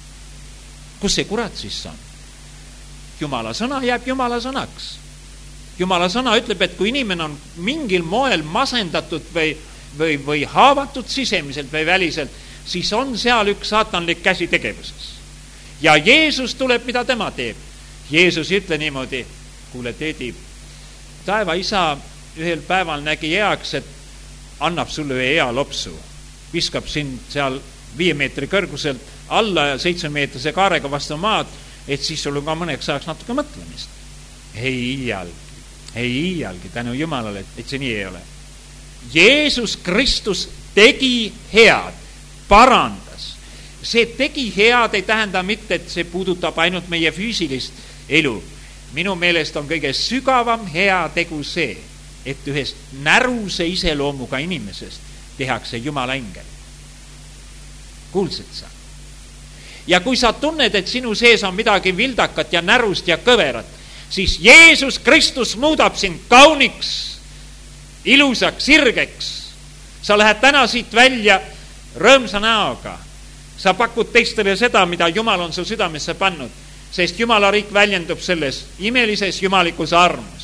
Kus see kurat siis on? Jumala sõna jääb Jumala sõnaks. Jumala sõna ütleb, et kui inimene on mingil moel masendatud või haavatud sisemiselt või väliselt, siis on seal üks saatanlik käsi tegevuses. Ja Jeesus tuleb, mida tema teeb. Jeesus ütle niimoodi, kuule teedi, taeva isa ühel päeval nägi heaks, et annab sulle ühe hea lopsu, viskab sind seal 5 meetri kõrguselt alla ja 7 meetrise kaarega vastu maad, et siis sul on ka mõneks ajaks natuke mõtlemist. Ei iialgi, tänu Jumalale, et see nii ei ole. Jeesus Kristus tegi head, parandas. See tegi head ei tähenda mitte, et see puudutab ainult meie füüsilist elu. Minu meelest on kõige sügavam hea tegu see, et ühest näruse iseloomuga inimesest tehakse Jumala engel. Kuulsid sa? Ja kui sa tunned, et sinu sees on midagi vildakat ja närust ja kõverat, siis Jeesus Kristus muudab sind kauniks, ilusaks, sirgeks. Sa lähed täna siit välja rõõmsa näoga. Sa pakud teistele seda, mida Jumal on su südamesse pannud, sest Jumala riik väljendub selles imelises jumalikus armus.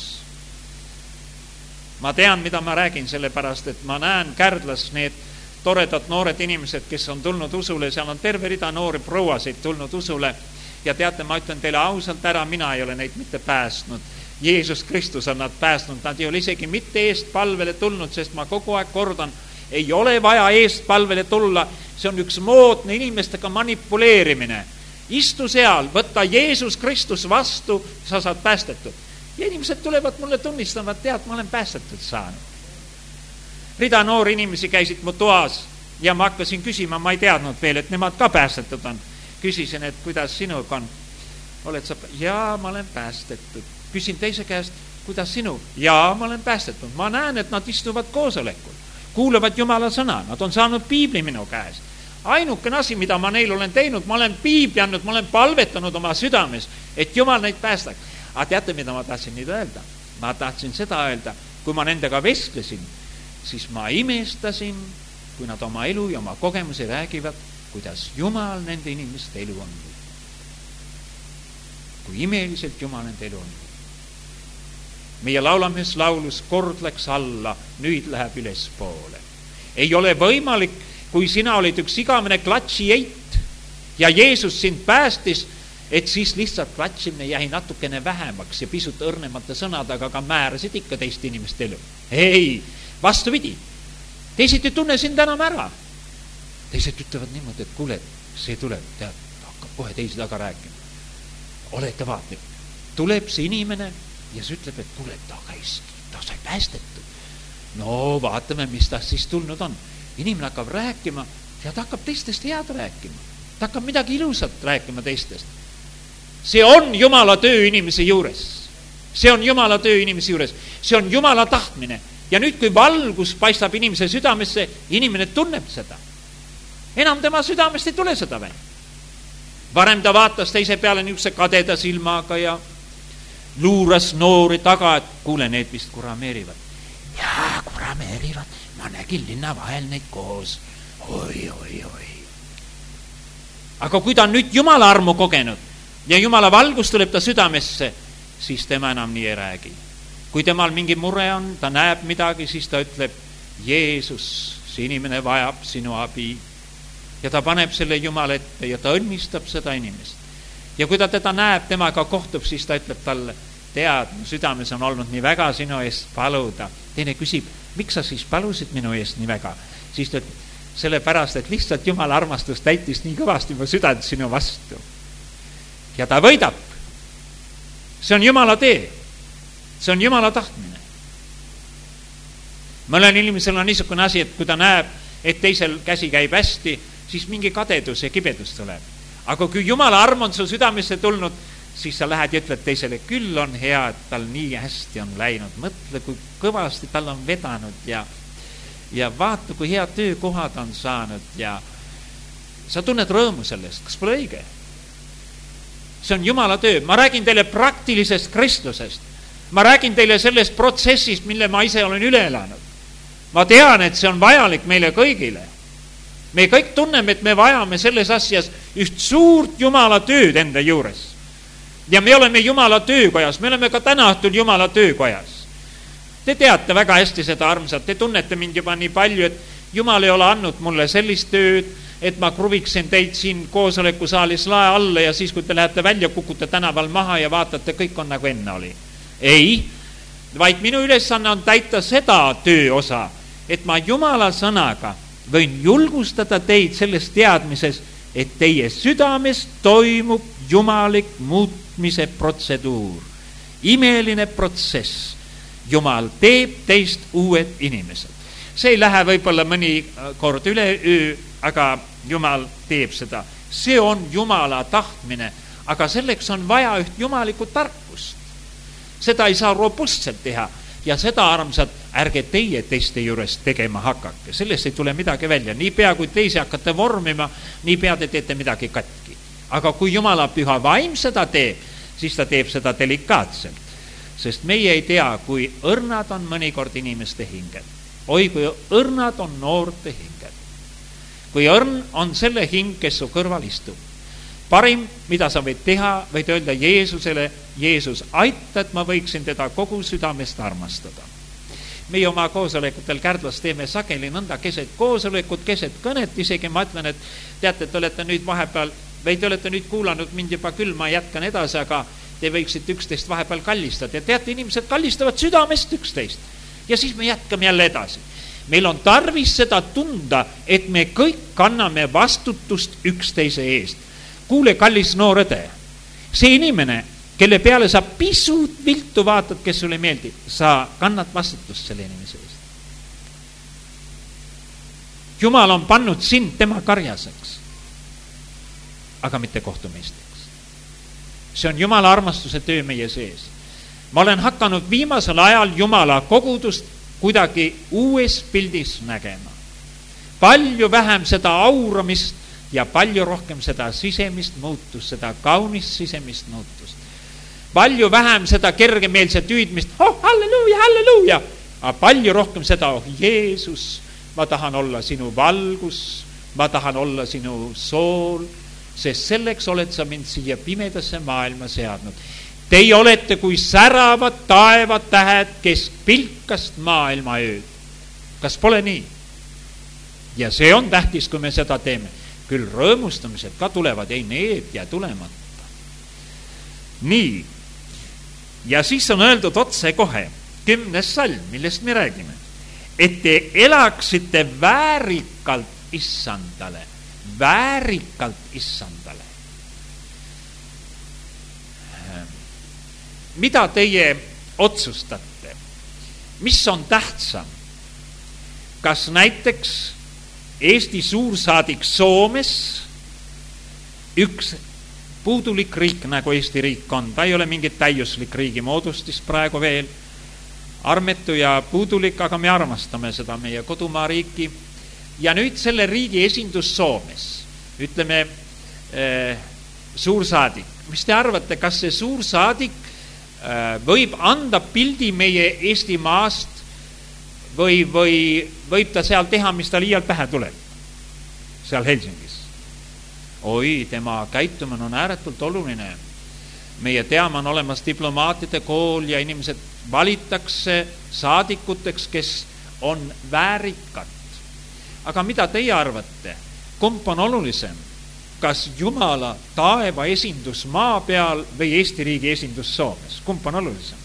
Ma tean, mida ma räägin, sellepärast, et ma näen Kärdlas need toredad noored inimesed, kes on tulnud usule, seal on terve rida noori prouasid tulnud usule ja teate, ma ütlen teile ausalt ära, mina ei ole neid mitte päästnud. Jeesus Kristus on nad päästnud, nad ei ole isegi mitte eest palvele tulnud, sest ma kogu aeg kordan, ei ole vaja eest palvele tulla, see on üks moodne inimestega manipuleerimine. Istu seal, võtta Jeesus Kristus vastu, sa saad päästetud. Ja inimesed tulevad mulle tunnistavad, tead, ma olen päästetud saanud. Rida noori inimesi käisid mu toas ja ma hakkasin küsima, ma ei teadnud veel, et nemad ka päästetud on. Küsisin, et kuidas sinuga on? Oled sa? Jaa, ma olen päästetud. Küsin teise käest, kuidas sinu? Jaa, ma olen päästetud. Ma näen, et nad istuvad koosolekul, kuulavad Jumala sõna, nad on saanud piibli minu käest. Ainukene asi, mida ma neil olen teinud, ma olen piibli andnud, ma olen palvetanud oma südames, et Jumal neid päästaks. Aga teate, mida ma tahtsin nüüd öelda? Ma tahtsin seda öelda, kui ma nendega vestlesin, siis ma imestasin, kui nad oma elu ja oma kogemusi räägivad, kuidas Jumal nende inimeste elu on. Kui imeliselt Jumal nende elu on. Meie laulamis laulus kord läks alla, nüüd läheb üles poole. Ei ole võimalik, kui sina olid üks igavene klatšijeit ja Jeesus sind päästis, et siis lihtsalt klatšimine jäi natukene vähemaks ja pisut õrnemate sõnadega, aga määrasid ikka teist inimest elu. Ei, vastupidi. Teised ei tunne sind enam ära. Teised ütlevad niimoodi, et kuule, see tuleb, tead, hakkab kohe teisi taga rääkima. Olete vaatlik. Tuleb see inimene ja see ütleb, et kuule, ta sai päästetud. No vaatame, mis ta siis tulnud on. Inimene hakkab rääkima ja ta hakkab teistest head rääkima. Ta hakkab midagi ilusat rääkima teistest. See on Jumala töö inimese juures. See on Jumala töö inimese juures. See on Jumala tahtmine. Ja nüüd, kui valgus paistab inimese südamesse, inimene tunneb seda. Enam tema südamest ei tule seda veel. Varem ta vaatas teise peale niisuguse kadeda silmaga ja luuras noori taga, et kuule, need vist kurameerivad. Jaa, kurameerivad. Ma nägin linna vahel neid koos. Oi. Aga kui ta on nüüd Jumala armu kogenud ja Jumala valgus tuleb ta südamesse, siis tema enam nii ei räägi. Kui temal mingi mure on, ta näeb midagi, siis ta ütleb, Jeesus, see inimene vajab sinu abi. Ja ta paneb selle Jumala ette ja ta õnnistab seda inimest. Ja kui ta teda näeb, temaga kohtub, siis ta ütleb talle, tead, mu südames on olnud nii väga sinu eest paluda. Teine küsib, miks sa siis palusid minu eest nii väga? Siis ta ütleb, sellepärast, et lihtsalt Jumala armastus täitis nii kõvasti mu südant sinu vastu. Ja ta võidab. See on Jumala tee. See on Jumala tahtmine. Mõnel inimesel on niisugune asi, et kui ta näeb, et teisel käsi käib hästi, siis mingi kadedus ja kibedus tuleb. Aga kui Jumala arm on su südamesse tulnud, siis sa lähed ja ütled teisele, küll on hea, et tal nii hästi on läinud. Mõtle, kui kõvasti tal on vedanud ja vaata, kui head töökohad on saanud ja sa tunned rõõmu sellest. Kas pole õige? See on Jumala töö. Ma räägin teile praktilisest kristlusest. Ma räägin teile sellest protsessist, mille ma ise olen üle elanud. Ma tean, et see on vajalik meile kõigile. Me kõik tunneme, et me vajame selles asjas üht suurt Jumala tööd enda juures. Ja me oleme Jumala töökojas. Me oleme ka täna õhtul Jumala töökojas. Te teate väga hästi seda armsat. Te tunnete mind juba nii palju, et Jumal ei ole andnud mulle sellist tööd, et ma kruviksin teid siin koosolekusaalis lae alla ja siis, kui te lähete välja, kukute tänaval maha ja vaatate, kõik on nagu enne oli. Ei, vaid minu ülesanne on täita seda tööosa, et ma Jumala sõnaga võin julgustada teid selles teadmises, et teie südames toimub jumalik muutmise protseduur. Imeline protsess. Jumal teeb teist uued inimesed. See ei lähe võib-olla mõni kord üle öö, aga Jumal teeb seda. See on Jumala tahtmine, aga selleks on vaja üht jumalikku tarkust. Seda ei saa robustselt teha ja seda armsad ärge teie teiste juures tegema hakake. Sellest ei tule midagi välja. Nii pea, kui teisi hakkate vormima, nii pea te teete midagi katki. Aga kui Jumala püha vaim seda teeb, siis ta teeb seda delikaatselt. Sest meie ei tea, kui õrnad on mõnikord inimeste hinged. Oi, kui õrnad on noorte hinged. Kui õrn on selle hing, kes su kõrval istub. Parim, mida sa võid teha, võid öelda Jeesusele, Jeesus, aita, et ma võiksin teda kogu südamest armastada. Meie oma koosolekutel Kärdlas teeme sageli nõnda keset koosolekut, keset kõnet, isegi ma ütlen, et teate, te olete nüüd vahepeal, või te olete nüüd kuulanud mind juba küll, ma jätkan edasi, aga te võiksite üksteist vahepeal kallistada. Ja teate, inimesed kallistavad südamest üksteist. Ja siis me jätkame jälle edasi. Meil on tarvis seda tunda, et me kõik kanname vastutust üksteise eest. Kuule, kallis noor õde, see inimene, kelle peale sa pisut viltu vaatad, kes sulle meeldib, sa kannad vastutust selle inimese eest. Jumal on pannud sind tema karjaseks, aga mitte kohtumeisteks. See on Jumala armastuse töö meie sees. Ma olen hakanud viimasel ajal Jumala kogudust kuidagi uues pildis nägema. Palju vähem seda auramist ja palju rohkem seda sisemist muutust, seda kaunist sisemist muutust. Palju vähem seda kergemeelset hüüdmist, halleluuja, halleluuja, aga palju rohkem seda, Jeesus, ma tahan olla sinu valgus, ma tahan olla sinu sool, sest selleks oled sa mind siia pimedasse maailma seadnud. Teie olete kui säravad taevad tähed keskpilkast maailma ööd. Kas pole nii? Ja see on tähtis, kui me seda teeme. Küll rõõmustamised ka tulevad, ei need ja tulemata. Nii. Ja siis on öeldud otse kohe, 10. salm, millest me räägime, et te elaksite väärikalt issandale. Väärikalt issandale. Mida teie otsustate? Mis on tähtsam? Kas näiteks Eesti suursaadik Soomes, üks puudulik riik, nagu Eesti riik on, ta ei ole mingit täiuslik riigi moodustis praegu veel, armetu ja puudulik, aga me armastame seda meie kodumaa riiki. Ja nüüd selle riigi esindus Soomes, ütleme suursaadik. Mis te arvate, kas see suursaadik võib anda pildi meie Eesti maast või võib ta seal teha, mis ta liialt pähe tuleb? Seal Helsingis. Oi, tema käitumine on ääretult oluline. Meie teame, on olemas diplomaatide kool ja inimesed valitakse saadikuteks, kes on väärikad. Aga mida teie arvate? Kumb on olulisem? kas Jumala taeva esindus maa peal või Eesti riigi esindus Soomes? Kumb on olulisem?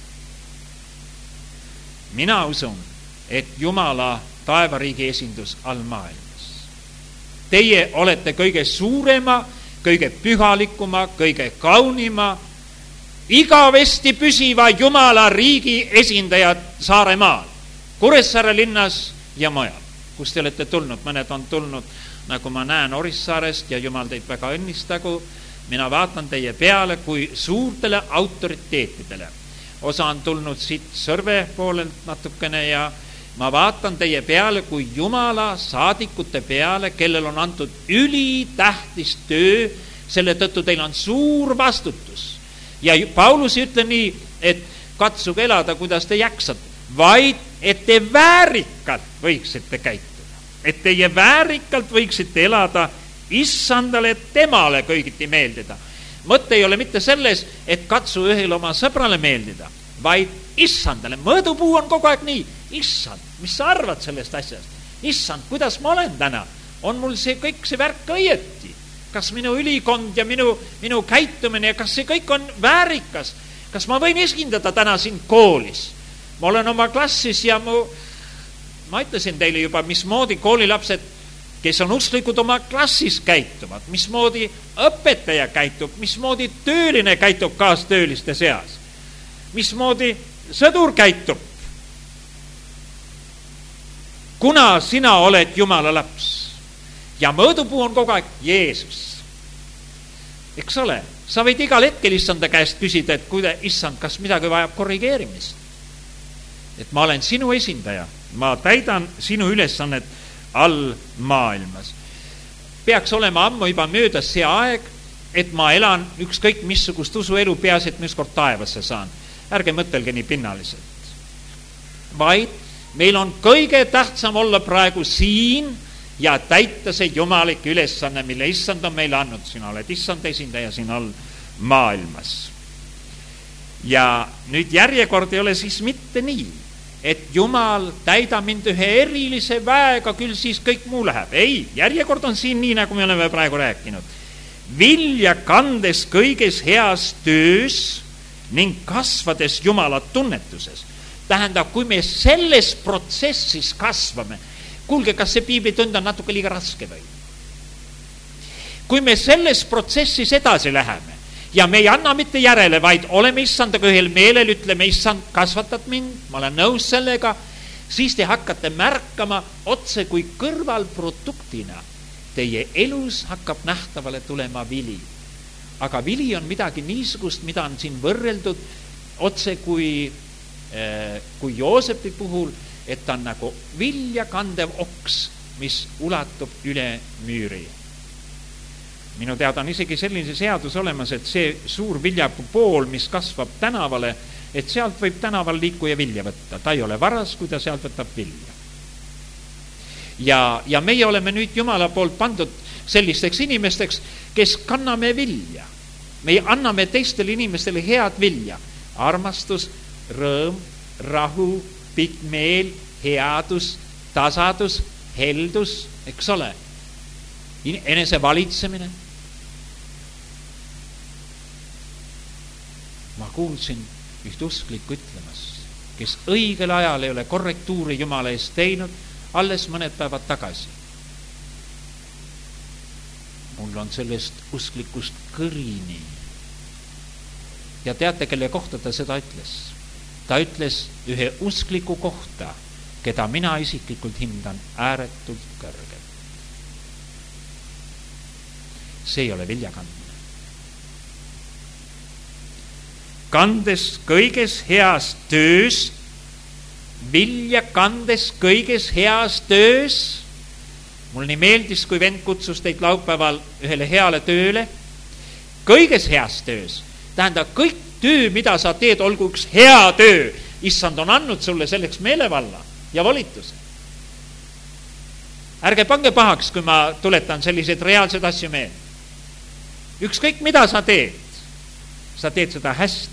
Mina usun, et Jumala taevariigi esindus all maailmas. Teie olete kõige suurema, kõige pühalikuma, kõige kaunima, igavesti püsiva Jumala riigi esindajad Saaremaal, Kuressaare linnas ja mujal, kus te olete tulnud. Mõned on tulnud, nagu ma näen, Orissaarest ja Jumal teid väga õnnistagu. Mina vaatan teie peale kui suurtele autoriteetidele. Osa on tulnud siit Sõrve poolelt natukene ja ma vaatan teie peale kui Jumala saadikute peale, kellel on antud ülitähtis töö, selle tõttu teil on suur vastutus. Ja Paulus ei ütle nii, et katsuge elada, kuidas te jaksate, vaid et te väärikalt võiksite käituda. Et teie väärikalt võiksite elada issandale, temale kõigiti meeldida. Mõte ei ole mitte selles, et katsu ühele oma sõbrale meeldida, vaid issandale. Mõõdupuu on kogu aeg nii. Issand, mis sa arvad sellest asjast? Issand, kuidas ma olen täna? On mul see kõik see värk õieti? Kas minu ülikond ja minu käitumine ja kas see kõik on väärikas? Kas ma võin esindada täna siin koolis? Ma olen oma klassis ja ma ütlesin teile juba, mismoodi koolilapsed, kes on usklikud, oma klassis käituvad, mismoodi õpetaja käitub, mismoodi tööline käitub kaastööliste seas, mismoodi sõdur käitub. Kuna sina oled Jumala laps ja mõõdupuu on kogu aeg Jeesus. Eks ole, sa võid igal hetkel issanda käest küsida, et kuida, issand, kas midagi vajab korrigeerimist? Et ma olen sinu esindaja, ma täidan sinu ülesannet all maailmas. Peaks olema ammu juba möödas see aeg, et ma elan ükskõik missugust usuelu, peaasi, et ma ükskord taevasse saan. Ärge mõtelge nii pinnaliselt. Vaid meil on kõige tähtsam olla praegu siin ja täita see jumalik ülesanne, mille issand on meile andnud. Sina oled issand esindaja siin all maailmas. Ja nüüd järjekord ei ole siis mitte nii, et Jumal täida mind ühe erilise väega, küll siis kõik muu läheb. Ei, järjekord on siin nii, nagu me oleme praegu rääkinud. Vilja kandes kõiges heas töös ning kasvades Jumala tunnetuses. Tähendab, kui me selles protsessis kasvame, kuulge, kas see piiblitund on natuke liiga raske või? Kui me selles protsessis edasi läheme ja me ei anna mitte järele, vaid oleme issandaga ühel meelel, ütleme, issand, kasvatad mind, ma olen nõus sellega, siis te hakkate märkama otse kui kõrvalproduktina. Teie elus hakkab nähtavale tulema vili. Aga vili on midagi niisugust, mida on siin võrreldud otse kui Joosepi puhul, et ta on nagu vilja kandev oks, mis ulatub üle müüri. Minu teada on isegi selline seadus olemas, et see suur viljapool, mis kasvab tänavale, et sealt võib tänaval liikuja vilja võtta. Ta ei ole varas, kui ta sealt võtab vilja. Ja meie oleme nüüd Jumala poolt pandud sellisteks inimesteks, kes kanname vilja. Me anname teistele inimestele head vilja. Armastus, rõõm, rahu, pikk meel, headus, tasadus, heldus, eks ole, enese valitsemine. Ma kuulsin üht usklikku ütlemas, kes õigel ajal ei ole korrektuuri Jumala eest teinud, alles mõned päevad tagasi. Mul on sellest usklikust kõrini. Ja teate, kelle kohta ta seda ütles? Ta ütles ühe uskliku kohta, keda mina isiklikult hindan ääretult kõrgelt. See ei ole vilja kandmine. Kandes kõiges heas töös, vilja kandes kõiges heas töös. Mul nii meeldis, kui vend kutsus teid laupäeval ühele heale tööle. Kõiges heas töös. Tähendab, kõik töö, mida sa teed, olgu üks hea töö. Issand on andnud sulle selleks meelevalla ja volituse. Ärge pange pahaks, kui ma tuletan selliseid reaalseid asju meelde. Ükskõik, mida sa teed seda hästi.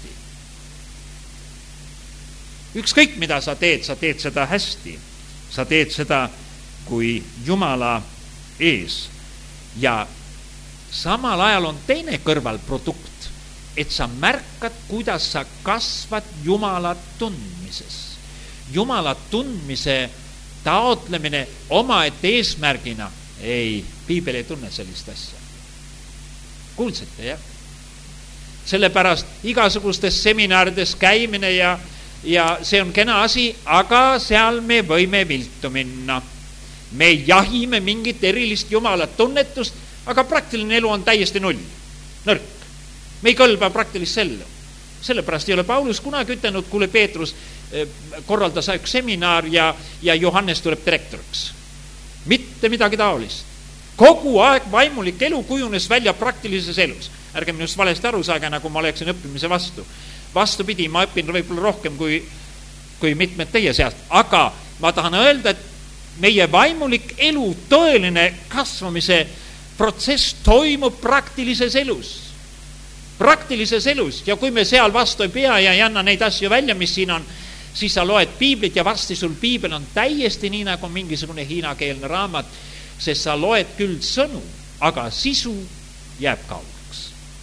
Ükskõik, mida sa teed seda hästi. Sa teed seda kui Jumala ees. Ja samal ajal on teine kõrvalprodukt, et sa märkad, kuidas sa kasvad Jumala tundmises. Jumala tundmise taotlemine omaette eesmärgina, ei, piibel ei tunne sellist asja. Kuulsite, jah? Sellepärast igasugustes seminarides käimine ja see on kena asi, aga seal me võime viltu minna. Me jahime mingit erilist Jumala tunnetust, aga praktiline elu on täiesti null, nõrk. Me ei kõlba praktilist ellu. Sellepärast ei ole Paulus kunagi ütelnud, kuule Peetrus korraldas üks seminar ja Johannes tuleb direktoriks. Mitte midagi taolist. Kogu aeg vaimulik elu kujunes välja praktilises elus. Ärge minust valesti aru saage, nagu ma oleksin õppimise vastu. Vastupidi, ma õpin võib-olla rohkem kui mitmed teie seast. Aga ma tahan öelda, et meie vaimulik elu tõeline kasvamise protsess toimub praktilises elus. Praktilises elus. Ja kui me seal vastu ei pea ja ei anna neid asju välja, mis siin on, siis sa loed piiblit ja varsti sul piibel on täiesti nii nagu mingisugune hiinakeelne raamat, sest sa loed küll sõnu, aga sisu jääb kaugeks.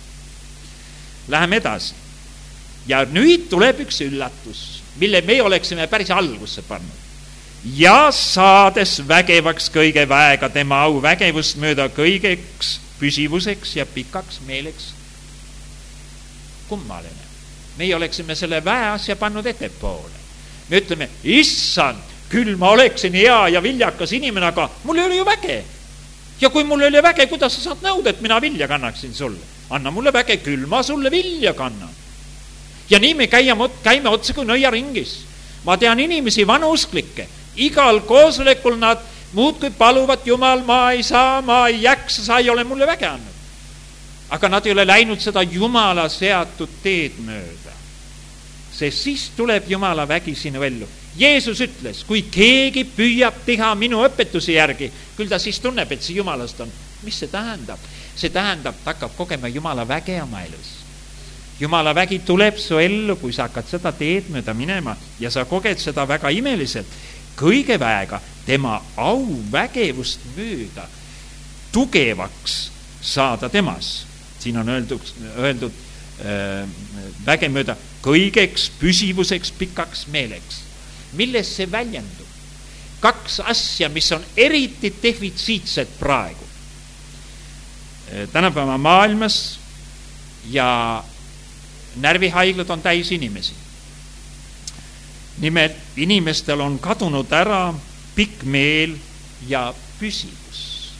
Läheme edasi. Ja nüüd tuleb üks üllatus, mille me oleksime päris algusse pannud. Ja saades vägevaks kõige väega tema au vägevust mööda kõigeks püsivuseks ja pikaks meeleks. Kummaline. Meie oleksime selle väeasja pannud ettepoole. Me ütleme, issand, küll ma oleksin hea ja viljakas inimene, aga mul ei ole ju väge. Ja kui mul ei ole väge, kuidas sa saad nõuda, et mina vilja kannaksin sulle? Anna mulle väge, küll ma sulle vilja kannan. Ja nii me käime otse kui nõiaringis. Ma tean inimesi vanusklikke. Igal koosolekul nad muudkui paluvad, Jumal, ma ei saa, ma ei jaksa, sa ei ole mulle väge andnud. Aga nad ei ole läinud seda Jumala seatud teed mööda. Sest siis tuleb Jumala vägi sinu ellu. Jeesus ütles, kui keegi püüab teha minu õpetuse järgi, küll ta siis tunneb, et see Jumalast on. Mis see tähendab? See tähendab, ta hakkab kogema Jumala väge oma elus. Jumala vägi tuleb su ellu, kui sa hakkad seda teed mööda minema ja sa koged seda väga imeliselt. Kõige väega tema au vägevust mööda tugevaks saada temas. Siin on öeldud väge mööda kõigeks püsivuseks pikaks meeleks. Milles see väljendub? Kaks asja, mis on eriti defitsiitsed praegu. Tänapäeva maailmas ja närvihaiglad on täis inimesi. Nimelt, inimestel on kadunud ära pikk meel ja püsivus.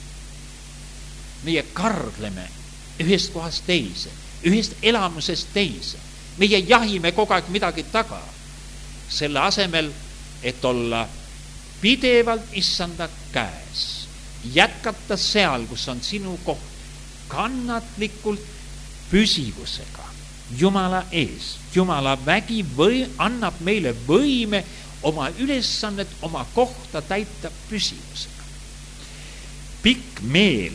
Meie kargleme ühest kohast teise, ühest elamusest teise. Meie jahime kogu aeg midagi taga. Selle asemel, et olla pidevalt issanda käes. Jätkata seal, kus on sinu koht. Kannatlikult püsivusega. Jumala ees. Jumala vägi annab meile võime oma ülesannet, oma kohta täita püsivusega. Pikk meel.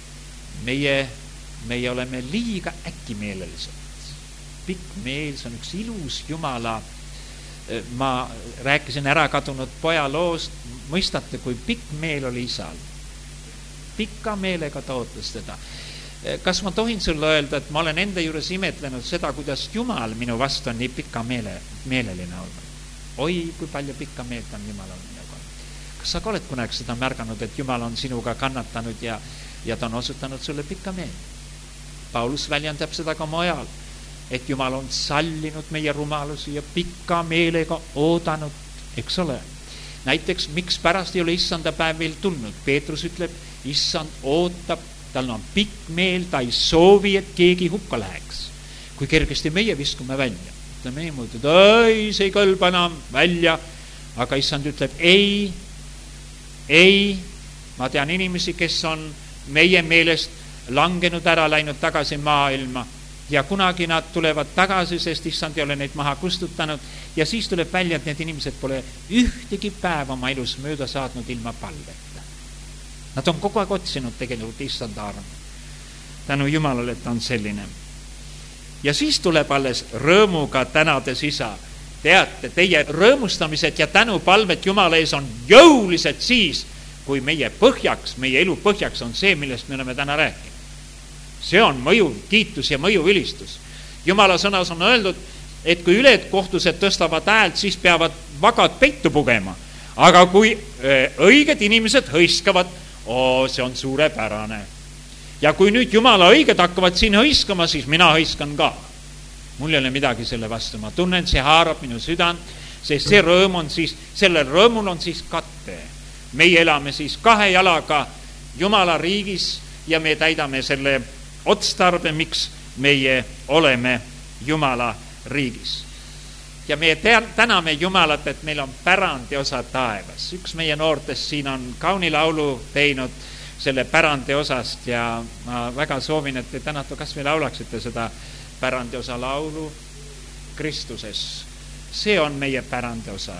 Meie oleme liiga äkimeelelised. Pikk meel, see on üks ilus Jumala. Ma rääkisin ära kadunud poja loost. Mõistate, kui pikk meel oli isal. Pikka meelega taotles teda. Kas ma tohin sulle öelda, et ma olen enda juures imetlenud seda, kuidas Jumal minu vastu on nii pikka meeleline olnud. Oi, kui palju pikka meelt on Jumal olnud minuga. Kas sa ka oled kunagi seda märganud, et Jumal on sinuga kannatanud ja ta on osutanud sulle pikka meelt? Paulus väljendab seda ka mujal, et Jumal on sallinud meie rumalusi ja pikka meelega oodanud, eks ole. Näiteks, miks pärast ei ole issanda päev veel tulnud? Peetrus ütleb, issand ootab, tal on pikk meel, ta ei soovi, et keegi hukka läheks. Kui kergesti meie viskume välja. Ütleme niimoodi, et ei, see ei kõlba enam välja. Aga issand ütleb, ei. Ma tean inimesi, kes on meie meelest langenud ära, läinud tagasi maailma. Ja kunagi nad tulevad tagasi, sest issand ei ole neid maha kustutanud. Ja siis tuleb välja, et need inimesed pole ühtegi päeva oma elus mööda saadnud ilma palveta. Nad on kogu aeg otsinud tegelikult issanda armu. Tänu Jumalale, et ta on selline. Ja siis tuleb alles rõõmuga tänades isa. Teate, teie rõõmustamised ja tänupalvet Jumala ees on jõulised siis, kui meie elu põhjaks on see, millest me oleme täna rääkinud. see on mõjuv kiitus ja mõjuv ülistus. Jumala sõnas on öeldud, et kui üledkohtused tõstavad häält, siis peavad vagad peitu pugema. Aga kui õiged inimesed hõiskavad, see on suurepärane. Ja kui nüüd Jumala õiged hakkavad siin hõiskama, siis mina hõiskan ka. Mul ei ole midagi selle vastu. Ma tunnen, see haarab minu südant, sest see rõõm on siis, sellel rõõmul on siis katte. Meie elame siis 2 jalaga Jumala riigis ja me täidame selle otstarbe, miks meie oleme Jumala riigis. Ja me täname Jumalat, et meil on pärandi osa taevas. Üks meie noortest siin on kauni laulu teinud selle pärandi osast ja ma väga soovin, et te tänatu kas või laulaksite seda pärandi osa laulu Kristuses. See on meie pärandi osa.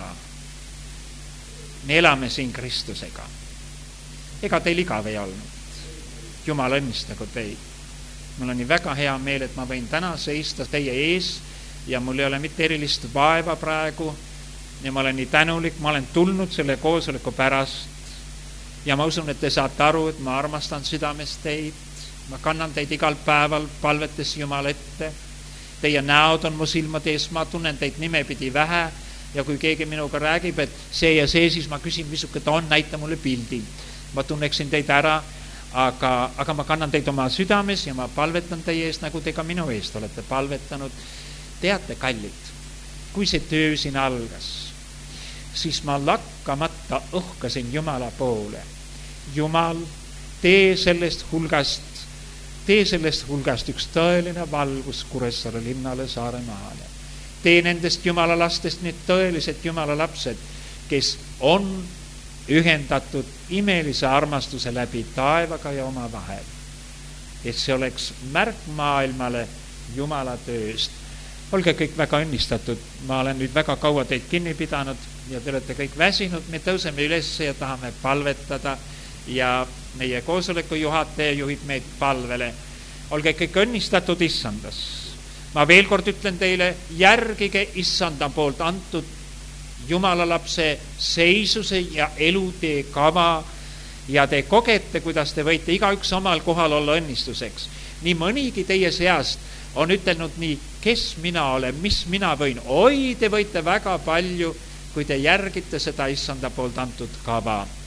Me elame siin Kristusega. Ega teil igav ei olnud. Jumal õnnistagu teid. Mul on nii väga hea meel, et ma võin täna seista teie ees ja mul ei ole mitte erilist vaeva praegu ja ma olen nii tänulik, ma olen tulnud selle koosoleku pärast ja ma usun, et te saate aru, et ma armastan südamest teid, ma kannan teid igal päeval palvetes Jumal ette, teie näod on mu silmade ees, ma tunnen teid nimepidi vähe ja kui keegi minuga räägib, et see ja see, siis ma küsin, misuke ta on, näita mulle pildi, ma tunneksin teid ära, aga ma kannan teid oma südames ja ma palvetan teie eest, nagu te ka minu eest olete palvetanud. Teate, kallid, kui see töö siin algas, siis ma lakkamata õhkasin Jumala poole. Jumal, tee sellest hulgast üks tõeline valgus Kuressaare linnale, Saaremaale. Tee nendest Jumala lastest nüüd tõelised Jumala lapsed, kes on ühendatud imelise armastuse läbi taevaga ja oma vahel. Et see oleks märk maailmale Jumala tööst. Olge kõik väga õnnistatud, ma olen nüüd väga kaua teid kinni pidanud ja te olete kõik väsinud, me tõuseme üles ja tahame palvetada ja meie koosoleku juhataja juhib meid palvele. Olge kõik õnnistatud Issandas. Ma veel kord ütlen teile, järgige Issanda poolt antud Jumala lapse seisuse ja elutee kava ja te kogete, kuidas te võite igaüks omal kohal olla õnnistuseks. Nii mõnigi teie seast on ütelnud nii, kes mina olen, mis mina võin. Oi, te võite väga palju, kui te järgite seda Issanda poolt antud kava.